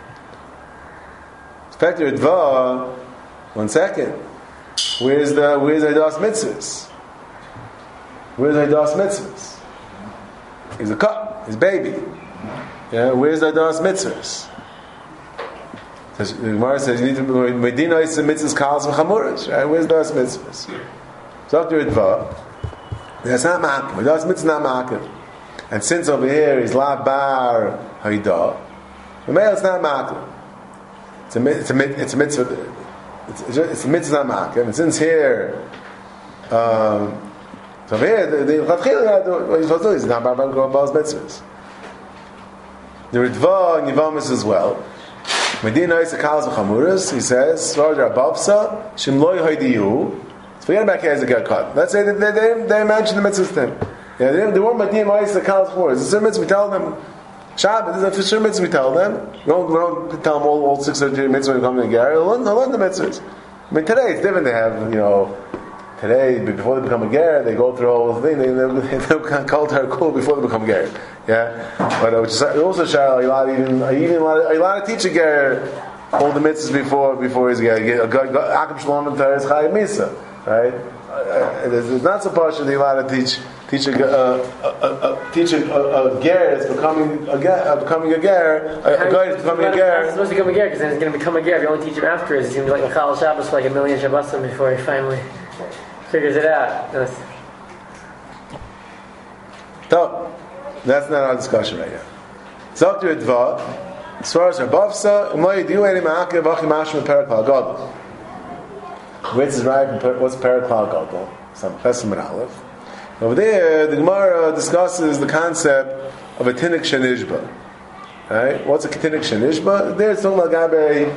Factor Dva. 1 second. Where's Eidas Mitzvahs? Where's Eidas Mitzvahs? He's a cut. His baby. Yeah. Where's Eidas Mitzvahs? The Gemara says you need to Medina is the mitzvahs kalas v'chamuras, right? Where's das mitzvahs? So after Dva, that's not ma'akim. Das mitzvah not ma'akim. And since over here is la bar hayda, the male is not ma'akim. It's a mitzvah. It's a mitzvah not ma'akim. And since here, so over here the chatchila what he's supposed to do is not bar bal's mitzvahs. The Ritva and Yivamis as well. Medina is a kalas v'chamuras. He says, "Abavsa shimloi haydiyu." Forget about Kaz that got caught. Let's say that they mentioned the mitzvahs to him. Yeah, they weren't Medina is a kalas v'chamuras. It's a mitzvah. We tell them Shabbat. It's a sure mitzvah. We tell them. We don't tell them all 613 mitzvahs when we come to Ger. They'll learn the mitzvahs. I mean, today it's different. They have today before they become a ger, they go through all the thing. They call her cool before they become ger. Yeah, but which is also are you allowed to teach a ger all the mitzvahs before he's ger? Akim Shalom and Teres Chayim Misa, right? It's not so partial that you're allowed to teach a ger is becoming a ger, a guy is becoming a ger. He's supposed to become a ger because then he's going to become a ger. If you only teach him afterwards, he's going to be like Mechal Shabbos for like 1,000,000 Shabbosim before he finally figures it out. So, that's not our discussion right now. Dr. Dva, as far as Rabavsa, which is right, what's Paraklal Gadol? Some Pesim and Aleph. Over there, the Gemara discusses the concept of a Tinik Shenishba. Right? What's a Tinik Shenishba? There it's talking about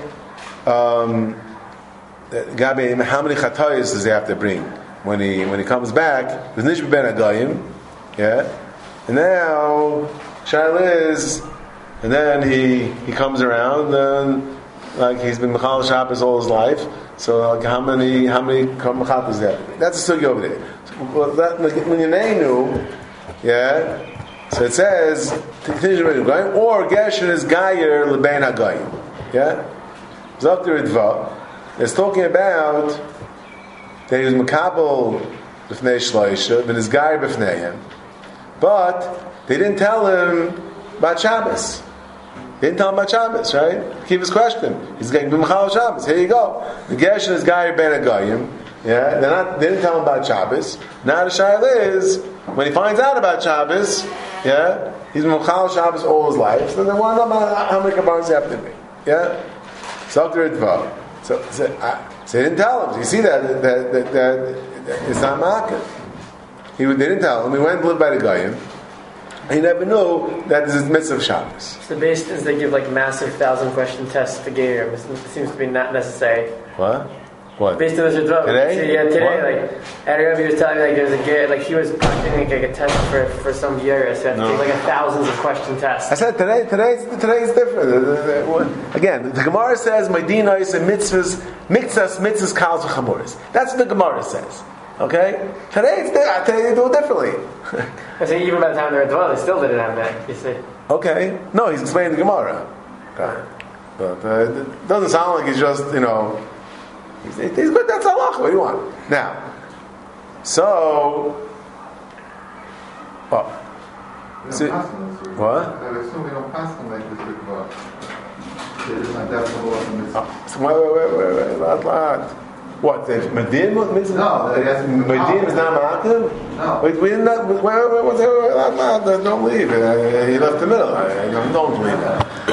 Gabe, how many chatayos does he have to bring when he comes back? There's Nishba ben Agayim, yeah. And now Shaila is, and then he comes around, and like he's been Mechal Shabbos all his life. So like how many chatayos does he have to bring? That's a sugi over there. So, well, that when your name knew, yeah. So it says or Gershon is Gayer Lebein Hagayim, yeah. Zakir Dva. It's talking about that he was Makabel b'fnei Shloisha, but his guy b'fneihem. But they didn't tell him about Shabbos. They didn't tell him about Shabbos, right? Keep his question. He's getting b'machal Shabbos. Here you go. The Gershon is guy ben Agayim. Yeah, they didn't tell him about Shabbos. Now the shaila is when he finds out about Shabbos, yeah, he's b'machal Shabbos all his life. So they want to know about how many kabbalas he have to be. Yeah, Zakir Dva. So they didn't tell him. So you see that it's not market. They didn't tell him. He went and lived by the Goyim. He never knew that this is mitzvah of Shabbos. So the base is they give like massive 1,000-question tests to Geir. It seems to be not necessary. What? Based on the drug. Today? So, yeah, today, like Ari Rabbi was telling me like there's a Geir, like he was practicing like a test for some Geir, so you have to take like thousands of question tests. I said today is different. Again, the Gemara says Medina is a mitzvahs kalas v'chamuras. That's what the Gemara says. Okay? Today they do it differently. I say even by the time they're at Dva, they still didn't have that. You see? Okay. No, he's explaining the Gemara. Okay. But it doesn't sound like he's just, he's good, that's halach. What do you want? Now, so, what? What? I assume we don't pass them like this with Dva. They just not definitely off the mitzvah. Wait. What? Medin? No, Medin is not ma'akim? No. We did not. Don't leave. He left the middle. Don't leave.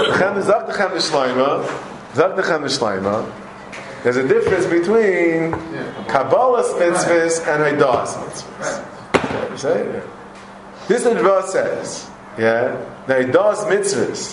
There's a difference between Kabbalah's mitzvahs and Haidas mitzvahs. Okay, this Adva says, that Haidas mitzvahs,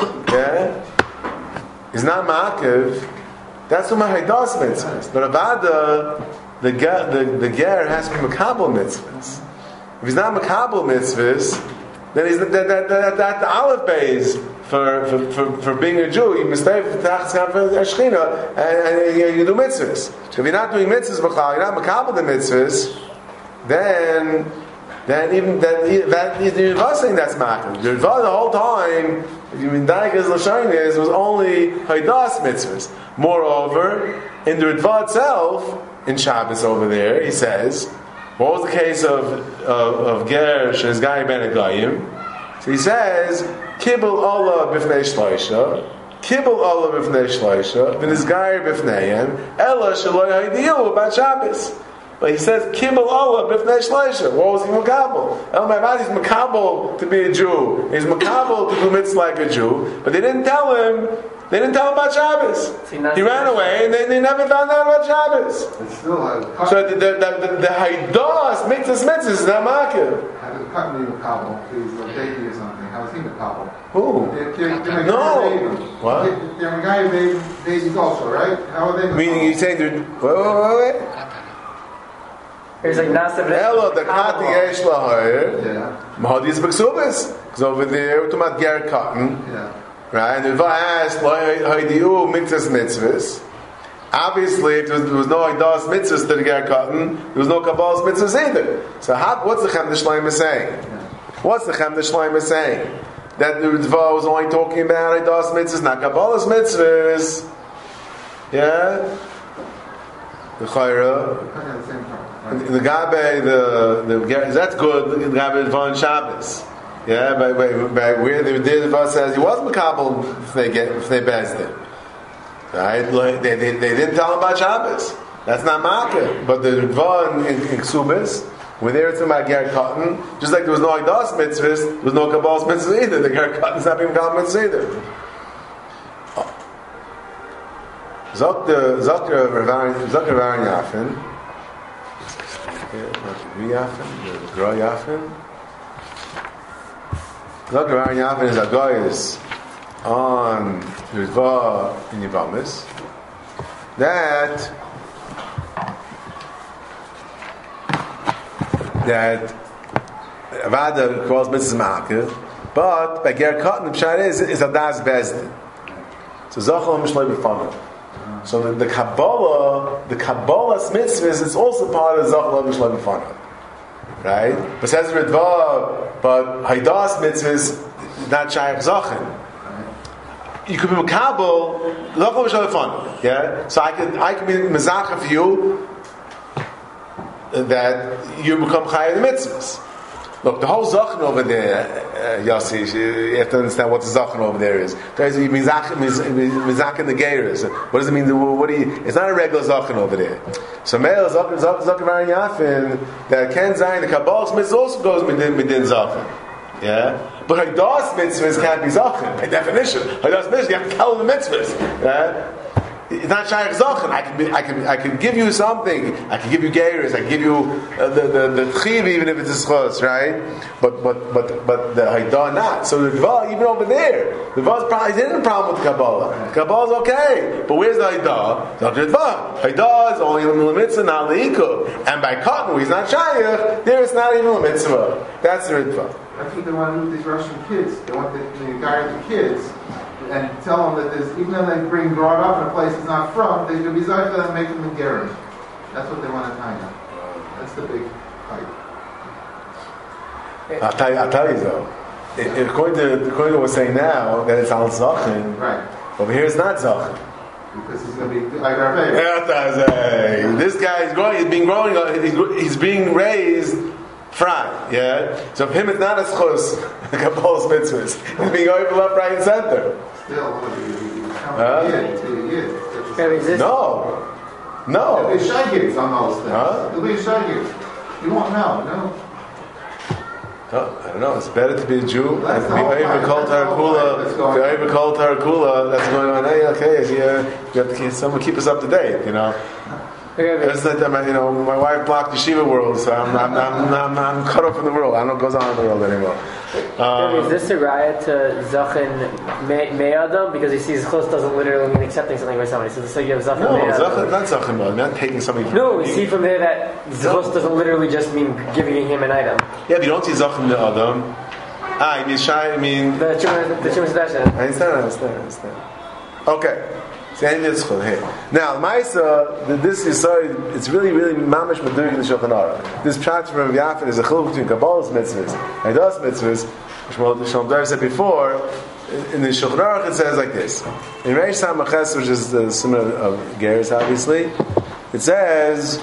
is not ma'akiv. That's what my Haidas mitzvahs. But Avada, the ger has to be Makabel mitzvahs. If he's not Makabel mitzvahs, then he's that the olive base for being a Jew. You mistake for Shechina and you do mitzvahs. So if you're not doing mitzvahs, you're not makabel the mitzvahs, then even that you're saying that's makkah. The whole time, if you mean Daikas Lashonis, was only Haidas mitzvahs. Moreover, in the Ritva itself, in Shabbos over there, he says, what was the case of Ger Shezgai Ben Agayim? So he says, Kibbul Allah b'fnei shloisha, Kibbul Allah b'fnei shloisha, v'nizgai b'fneihem, Ella shaloi haidiyu about Shabbos. But he says, Kibbul Allah b'fnei shloisha. What was he makabel? El Ma'avad is makabel to be a Jew. He's makabel to do mitzvah like a Jew. But they didn't tell him about Shabbos. He ran away and they never found out about Shabbos. So the Haidas, mitzvahs is not makabel. Had a cut me makabel, he's a baby or something. How was he makabel? Who? No. What? They're a guy who made babies also, right? How are they makabel? Meaning you're saying wait. There's like Nasa Elo, the Kati Yesh Lahir. Yeah. Mahadis B'Ksubis. Because over there, we're talking about Ger Cotton. Yeah. Right? And if I asked, Haidiyu Mitzvahs Mitzvahs, obviously, if there was no Haidas Mitzvahs to the Ger Cotton, there was no Kabbalah's Mitzvahs either. So what's the Chem D'Shleima saying? What's the Chem D'Shleima saying? That the Ritva was only talking about Haidas Mitzvahs, not Kabbalah's Mitzvahs. Yeah? The Chayra. The Gabe, the that's good. The Gabe Von Shabbos, yeah. By where the Ritva says he was makabel if they bezzed it, right? They didn't tell him about Shabbos. That's not makkah. But the Ritva in Ksubis, when they were talking about Ger Cotton, just like there was no Haidas mitzvahs, there was no Kabbalah's mitzvahs either. The Ger Cotton's not being makabel mitzvahs either. Zakir Rav Yafin. Gra Yafin. Dr. Aaron Yafin is a goyis on Ritva in Yivamis that Avada calls Mrs. Ma'akev, but by Ger Cotton the Pshat is a Das Bezdin. So Zachal Mishlei B'Fanav. So the Kabbalah's mitzvahs is also part of Zachal Mishlei B'Fanav. Right? But says Ritva, but Haidas mitzvahs not Shaykh Zachin. You could be Makabel, Zachal Mishlei B'Fanav. Yeah? So I could be Mezachah for you that you become Chayav the mitzvahs. Look, the whole Zachin over there, Yossi, you have to understand what the Zachin over there is. Mizach in the Geiris. What does it mean? It's not a regular Zachin over there. So male Zachin Aaron Yafin, that Ken Zayin, the Kabbalah's mitzvah also goes within Zachin. Yeah? But Haidas mitzvahs can't be Zachin, by definition. Haidas mitzvahs, you have to tell them the mitzvahs. Yeah? It's not Shaykh Zachin. I can give you something. I can give you Geiris. I can give you the Tchiv, even if it's a schos, right? But the Haidah not. So the Dva, even over there, the Dva's probably didn't have a problem with Kabbalah. Kabbalah's okay, but where's the Haidah? Not the Dva. Haidah is only the mitzvah, not the Ikub. And by Cotton, where he's not Shaykh, there it's not even a mitzvah. That's the Ritva. That's what they want to do with these Russian kids. They want to guide the kids and tell them that there's, even though they bring brought up in a place it's not from, they should be Zaycha and make them in Gerim. That's what they want to find out. That's the big fight. I'll tell you though. According to what we're saying now, that it's Al Zachin. Right. Over here it's not Zachin. Because he's going to be like our favorite. This guy is growing. He's being raised fried. Yeah. So for him it's not a schus. Kabbalah's mitzvahs. He's being opened up right in center. Still, he'll be a year. No. There'll be shaggits on those things. There'll be shaggits. You won't know, no? No, I don't know. It's better to be a Jew and to be over called Tarakula. That's going on. Hey, okay, you have to someone keep us up to date. You know. It's like, my wife blocked Yeshiva world, so I'm cut off from the world. I don't know what goes on in the world anymore. Is this a riot to Zachin Me'adam? Because he sees Chos doesn't literally mean accepting something by somebody. So this is like you have Zachin Me'adam. No, not Zachin Me'adam. Not taking something. No, we see from here that Chos doesn't literally just mean giving him an item. Yeah, if you don't see Zachin Me'adam, You mean shy? I mean The Chumash Dasha. I understand. Okay. Now, Maisa, this is sorry. It's really mamish madurik in the Shulchan Aruch. This pshat from Yafin is a chiluk between Kabbalah's mitzvahs and Eidos mitzvahs, which Shalom Dar said before. In the Shulchan Aruch, it says like this: in Reish Samaches, which is the similar of Geras, obviously, it says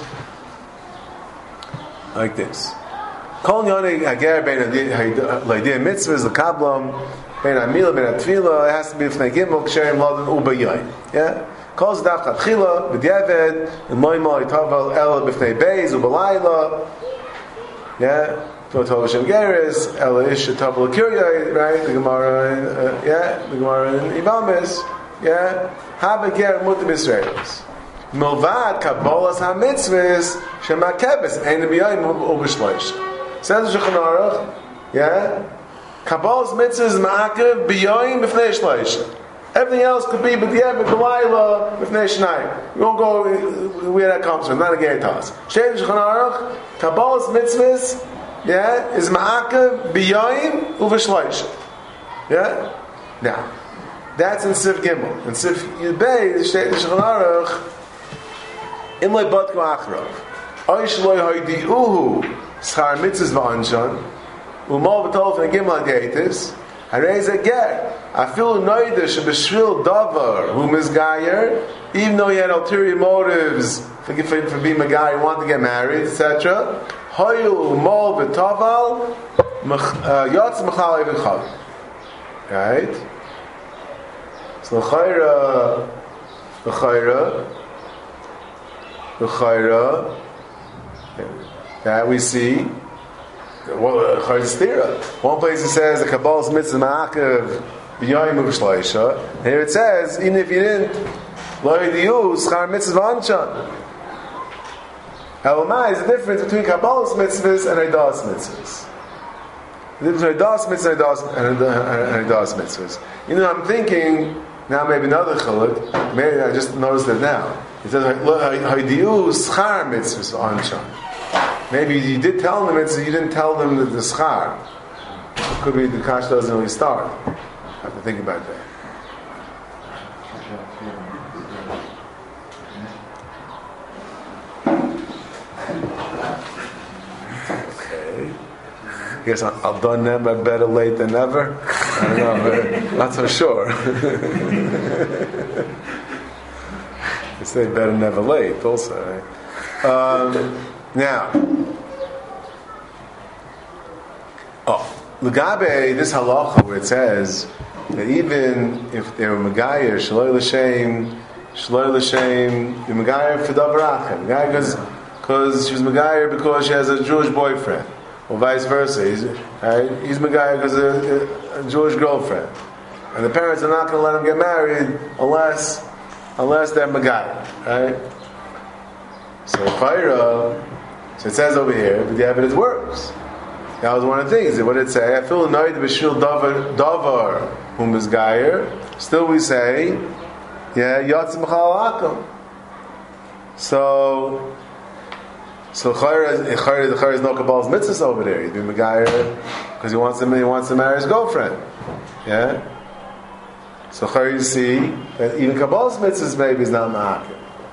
like this: Kol Yoni Hager Ben L'Idei Mitzvahs L'Kablam. Ben Amila, Ben Atfila, it has to be Fnei Gimel, Ksherim, Ladan, Ubayoy. Yeah? Calls Daf Chatchila, B'Dyeved, L'Moyma, Yitavel, Ela, B'Fnei Beis, Ubalayla. Yeah? Tov Hashem Geras, Ela Ish, Tavel, L'Kiryai, right? The Gemara, the Gemara in Ivamis. Yeah? Haba Ger, Mutim Yisraelis. Milvad, Kabbalas HaMitzvahs, Shema Kebes, Ein B'Yoy, Ubishloish. Says the Shulchan Aruch, yeah? Kabbalah's mitzvah is ma'akev b'yoyim b'fnei shloisha. Everything else could be b'diavad b'layla b'fnei shnayim. We won't go where that comes from. Not a gay toss. Shein Shulchan Aruch. Kabbalah's mitzvahs, is ma'akev b'yoyim u'v'shloisha. Yeah. Now, that's in Sif Gimel. In Sif Yudbei, Shein Shulchan Aruch. Imlei batku achrov. Oish loy hoidiuhu schar mitzvahs v'anshan. Umal b'tol from the Gimel Geitis, Harei Ger. I feel noidish b'shvil davar who misgayer, even though he had ulterior motives for being a guy who wanted to get married, etc. Hoyul umal b'toval yotz mechal ev'chav. Right? So l'chayra, that we see. One place it says the Kabbalah's mitzvah ma'akev b'yoyim u'v'shloisha. Here it says, even if you didn't, lo yidiyu schar mitzvah v'anshan. Elamai is the difference between Kabbalah's mitzvahs and Eidos mitzvahs. The difference between Eidos mitzvahs and Eidos mitzvahs. I'm thinking, now maybe another chiluk, maybe I just noticed it now. It says, lo yidiyu schar mitzvahs v'anshan. Maybe you did tell them it, so you didn't tell them that the schar. It could be the kash doesn't really start. I have to think about that. Okay. I guess I'll done them better late than never. I don't know, but not so sure. They say better never late also, right? Now, Lugabe, this halacha where it says that even if they were Megayer, Shaloi L'Shem, the Megayer for Davarachem. Megayer because she was Megayer because she has a Jewish boyfriend, or vice versa. He's Megayer because of a Jewish girlfriend. And the parents are not going to let him get married unless they're Megayer, right? So it says over here, but the evidence works. That was one of the things. What did it say? I feel annoyed to be shil davar whom is gayer. Still we say, yotz mechal akum. So Chayr is no Kabbalah's mitzvahs over there. He's been megayer because he wants to marry his girlfriend. Yeah. So Chayr, you see that even Kabbalah's mitzvahs maybe is not ma'akim.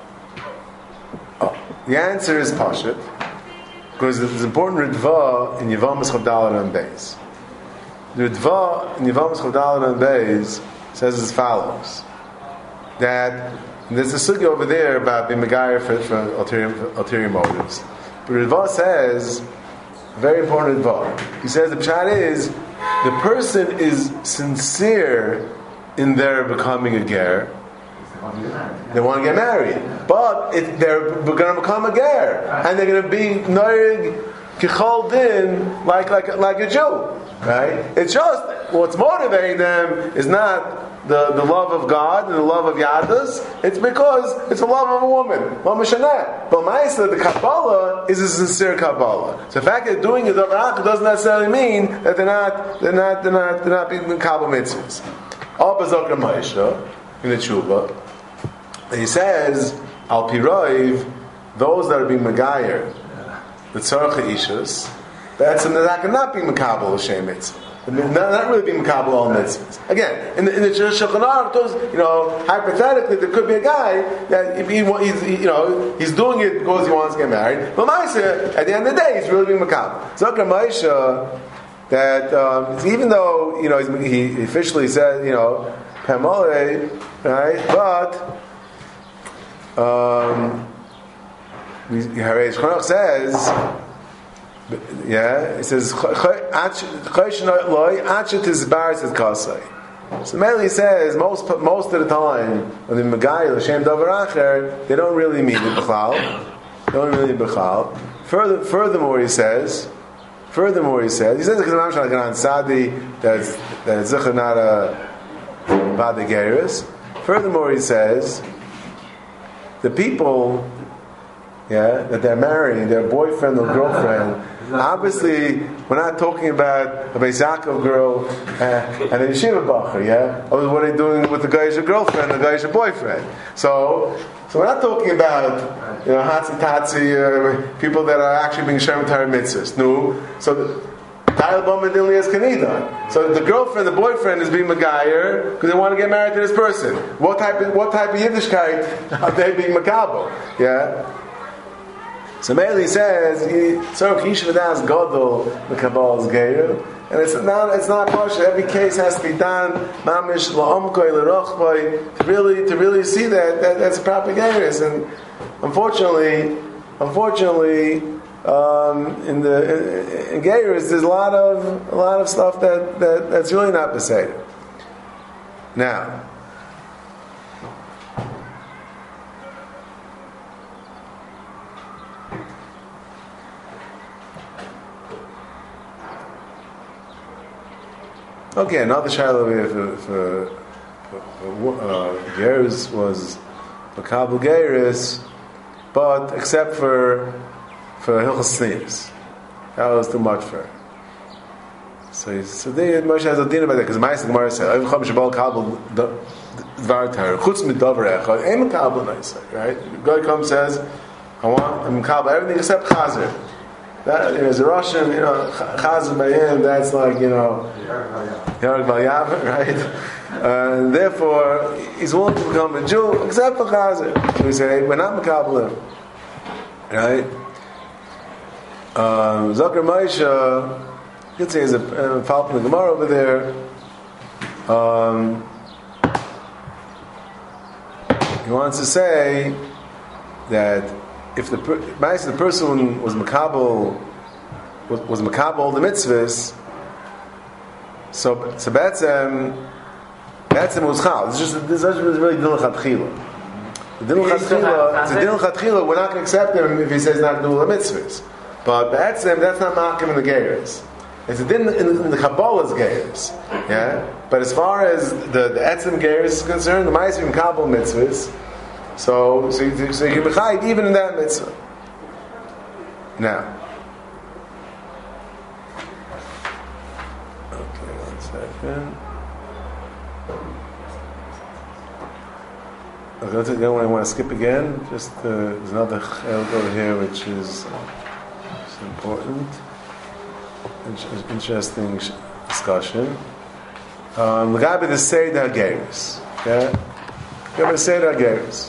The answer is Pashut, because there's important Ritva in Yevamis Chavdalet and Beis. The Ritva in Yevamis Chavdalet and Beis says as follows: that there's a sugya over there about being Megayer for ulterior motives. But Ritva says, very important Ritva. He says the pshat is the person is sincere in their becoming a ger. They want to get married, but they're going to become a ger, and they're going to be noig kichol din like a Jew, right? It's just what's motivating them is not the love of God and the love of Yadus. It's because it's the love of a woman. But Ma'aseh, the Kabbalah is a sincere Kabbalah. So the fact that they're doing it doesn't necessarily mean that they're not being Kabbalah mitzvahs. Al Bazokra Ma'isha in the Tshuva. He says, Al Piroiv, those that are being Megayer, the Tzorcha Ishus, that's they're not being Mekabel L'Shem Mitzvah. not really being makabel all mitzvahs. Again, in the Shulchan Aruch, hypothetically, there could be a guy that if he's doing it because he wants to get married. But Ma'aseh, at the end of the day, he's really being makabel. Zakar Ma'aseh, that even though he officially said Pamole, right? But Harish Chanach says, it says so Meli says most of the time when the Megayel Shem Davar Acher, they don't really mean it b'chal. Furthermore, he says because I'm trying to get on Sadi that's Zichar not a Bad Geirus. Furthermore, he says the people that they're marrying, their boyfriend or girlfriend. Obviously, we're not talking about a Beis Yaakov girl and a yeshiva bacher, or what are they doing with the guy's girlfriend, the guy's boyfriend. So we're not talking about hatzi tatzi people that are actually being shem Torah mitzvahs. No, so so the girlfriend, the boyfriend is being magayer because they want to get married to this person. What type of Yiddishkeit are they being makabel? So Meili says, "Yishvadas Gadol the Kabbal's Geir," and it's not much. Every case has to be done mamish la'omkoi l'rochboi to really see that's a proper Geiris. And unfortunately, in Geiris there's a lot of stuff that's really not beseder. Now. Okay, another shiloh for Geirus was Makabel Geirus, but except for Hilchos Tznius. That was too much for her. So Moshe has a din about that because Ma'aseh Gemara said, "I've come Shabal Kabel Dvar Torah Chutz Midavar Echad Ein Makabel Naisa." Right? God comes says, "I'm Makabel everything except Chazer." That is a Russian, Chazer Bayim. That's like Yarek Valyav, right? Therefore, he's willing to become a Jew except for Chazer. So we say we're not Makabel, right? Zakar Moshe, you could say, is a fall from the Gemara over there. He wants to say that if the person was makabel the mitzvahs, so betzem was chal. This is really din l'chatchila. The din l'chatchila, we're not going to accept him if he says not to do the mitzvahs. But betzem, that's not makim in the geiris. It's a din in the Kabbalah's geiris. But as far as the etzem geiris is concerned, the ma'aseh makabel mitzvahs. So you mechayit even in that mitzvah. Now, okay, 1 second. I want to skip again. Just there's another chelk over here which is important, interesting discussion. The guy with the Seder Geirus. Okay, the guy with the Seder Geirus.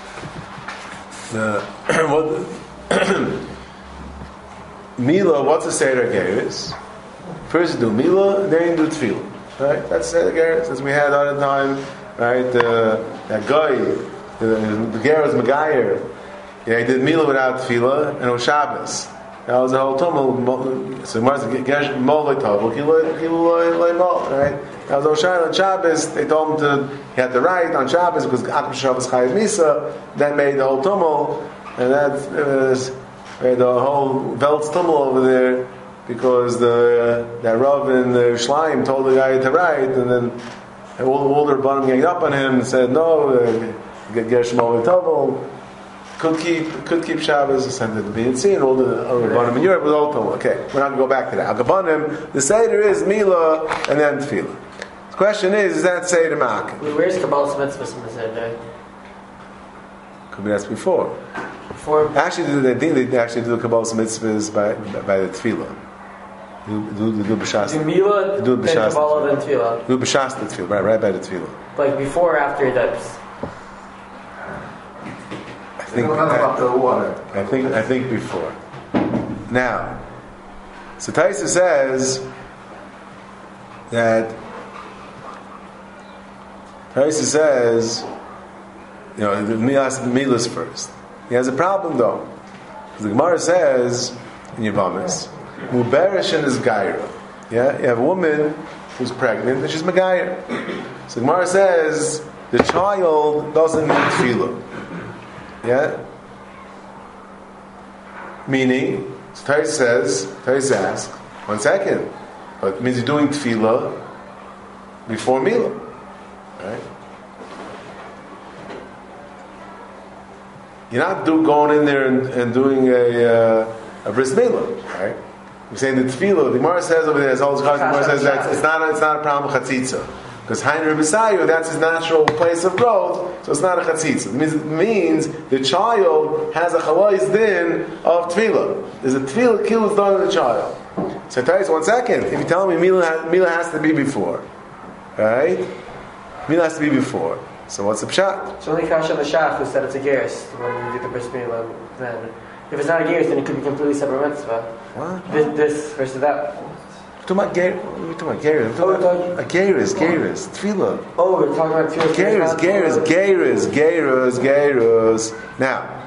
Mila, what's a Seder Geirus? First you do Mila, then you do Tefillah. Right? That's Seder Geirus, as we had all the time. Right? That guy, the Geirus Megayer, he did Mila without Tefillah, and it was Shabbos. That was the whole tumult. So Mars Geirus Mol V'Tovul, Kiloi Mol. Right? That was Oshana on Shabbos. They told him he had the right on Shabbos because Akum Shabbos Chayiv Misa. That made the whole tumult, and that made the whole Velt's tumult over there because that Rav in the Shleim told the guy to write, and then all the Rabbanim ganged up on him and said no, Geirus Mol V'Tovul could keep Shabbos, send it to BNC, and all the Rabbanim in Europe was all tumult. Okay, we're not going to go back to that. Al-Gabanim, the Seder is Mila and then Tefillah. The question is that Seder Ma'akim? Where's Kabbalah's mitzvahs in the Seder? Could be asked before. Actually, they actually do the Kabbalah's mitzvahs by the Tefillah. Do b'shas. Do Mila, Do then b'shas. Kabbalah, then Tefillah. Do b'shas the tefillah, right by the tefillah. Like before or after he dips? I They don't know about the water. I think before. Now, so Taisa says that the milas first. He has a problem though. The Gemara says in Yevamos, Muberesh is Gaira. Yeah, you have a woman who's pregnant and she's Megayer. So the Gemara says the child doesn't need tefillah. Yeah? Meaning, so Tais asks, 1 second, but it means you're doing tefillah before Mila. Right? You're not going in there and doing a bris milah, right? You're saying the tefillah. The Gemara says over there, the Gemara says that it's not a problem with chatzitza, because Hainer B'Sayu, that's his natural place of growth, so it's not a chatzitza. It means the child has a chalais din of tefillah. There's a tefillah kill is done on the child. So I tell you 1 second. If you tell me milah has to be before, right? Milah has to be before. So what's the pshat? So only Kasha the Shach who said it's a gerus when you do the bris milah. Then, if it's not a gerus, then it could be completely separate mitzvah. What? This versus that. We're talking about gerus. A gerus, tefillah. Oh, we're talking about tefillah. Gerus. Now,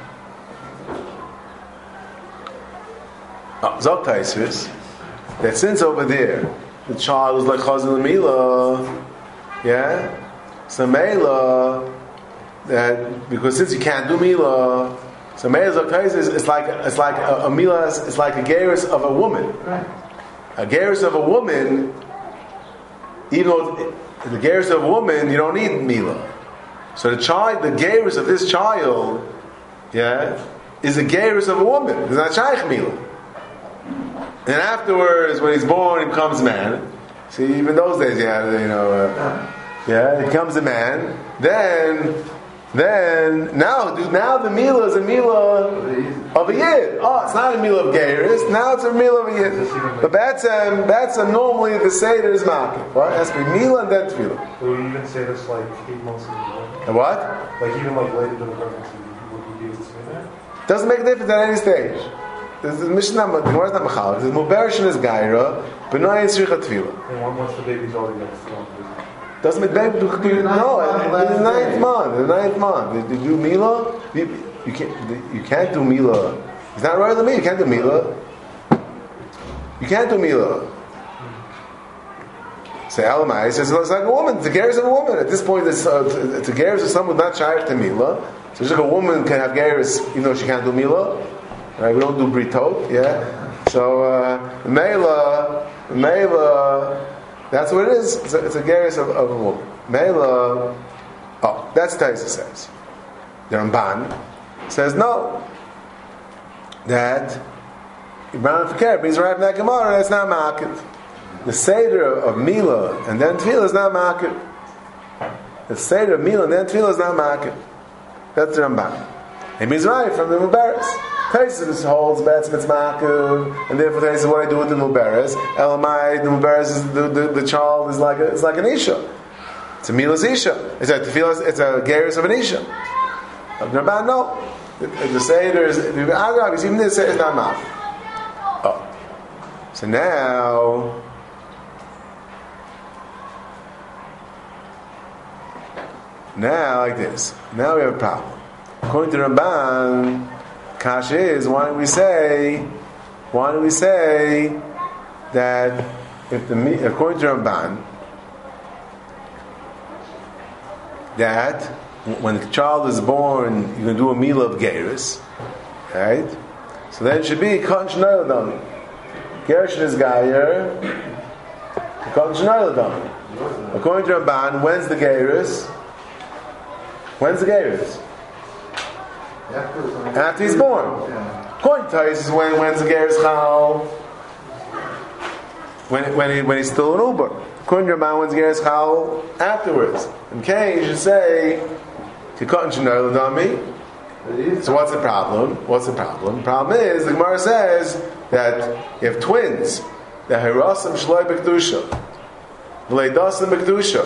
Zok Taisvis, that since over there the child was like Chazal Mila, yeah. So Mela, that because since you can't do Mila, so Mela Zok Taisvis, it's like a Mila, it's like a gerus of a woman. Right. A gerus of a woman, even though the gerus of a woman, you don't need Mila. So the gerus of this child, yeah, is a gerus of a woman. It's not Shaykh Mila. And afterwards, when he's born, he becomes a man. See, even those days, he becomes a man. Then now the Mila is a Mila of a Yid. Oh, it's not a Mila of Geiris. Now it's a Mila of a Yid. But that's normally the Seder is market. Right? It has to be Mila and then Tefillah. Will you even say this like 8 months into the And what? Like even like later than the pregnancy, would you be able to say that? Doesn't make a difference at any stage. The Mishnah, the Gemara is not Machal. The Muberesh is Gaira, but no Yitzricha Tefillah. And once the baby's already like strong. Doesn't make baby no. In the ninth month, did you do Mila? You can't do Mila. It's not right to me. You can't do Mila. You can't do Mila. Say Elamai says it's like a woman. It's a gerus of a woman. At this point, it's a gerus of someone not shaykh to Mila. So just like a woman can have gerus even though she can't do Mila. Right? We don't do britot. Yeah. So Mela. That's what it is. It's a gerus of a woman. Mela. Oh, that's what Taisa says. The Ramban says no. That Ibrahim Fakir brings right from that Gemara. That's not ma'akid. The Seder of Mila and then Tefillah is not ma'akid. The Seder of Mila and then Tefillah is not ma'akid. That's the Ramban. It means right from the Mubarak. Taisus holds bets mitzma'akuv, and therefore Taisus what I do with the Mubarak. Elamai, the Mubarak is the child is like an Isha. It's a Mila's Isha. It's a gerus of an Isha. Of Ramban, no. The Seder is even the Seder is not ma'akid. Oh. So now like this. Now we have a problem. According to Ramban, Kash is, why don't we say that according to Ramban, that when the child is born, you're going to do a meal of Geirus, right? So then it should be Katan Shnei L'Dami. Gersh is Gayer, Katan Shnei L'Dami. According to Ramban, when's the Geirus? When's the Geirus? After he's born. According to Tais is when's the Geirus Chal? When he's still an Uber. According to Ramban, when's the Geirus Chal? Afterwards. Okay, you should say Katan Shnei L'Dami. So what's the problem? The problem is the Gemara says that you have twins the Hirasim Shloi B'Kedusha, V'leidasim B'Kedusha.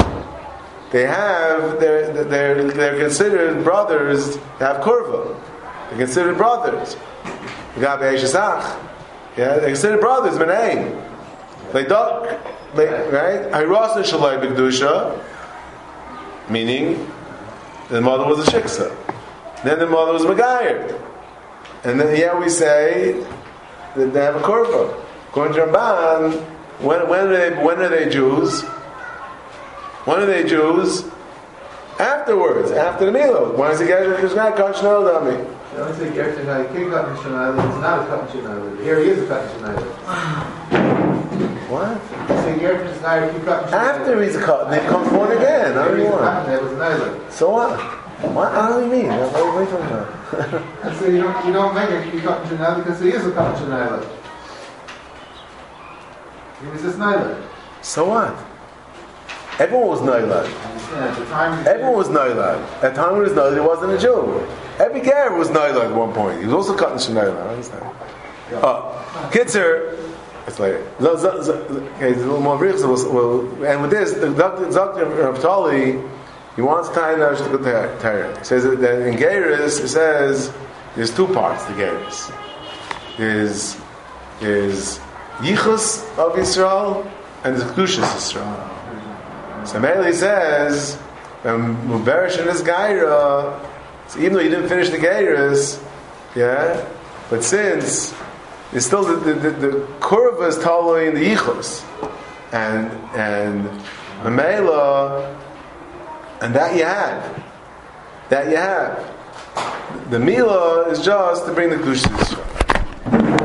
They're considered brothers that have kurva. They're considered brothers. They're considered brothers, Menaim. Right? Hirasim Shloi B'Kedusha, meaning the mother was a shiksa. Then the mother was Megayr. And then here we say that they have a kurva. According to Ramban, when are they Jews? When are they Jews? Afterwards, after the Milo. When is he Ger Tishnaila? Katan Tishnaila Dami. You don't say Ger Tishnaila, you can't Katan Tishnaila, it's not a Katan Tishnaila. Here he is a Katan Tishnaila. What? You say Ger Tishnaila, you keep Katan Tishnaila. After he's a Katan, they come born again. How do you want? So what? What? I don't mean. What are you talking about? And so you don't make it Katan Tishnaila because he is a Katan Tishnaila. He was just Naila. So what? Everyone was Nailad. Everyone was Nailad. At the time when he was Nailad, he wasn't a Jew. Every Ger was Nailad at one point. He was also cutting Shanaila. I understand. Kitzer, it's later. Okay, it's a little more brief. And with this, the Dr. Raftali, he wants to tie in to go to Torah. He says that in Geirus, it says there's two parts to Geirus. There's Yichus of Yisrael and there's Kedushas Yisrael. So Meli says, Muberish and his Gaira, so even though you didn't finish the Gairas, yeah, but since it's still the kurva is totally in the Yichus, and Mela, and that you have. The Mila is just to bring the Kedushas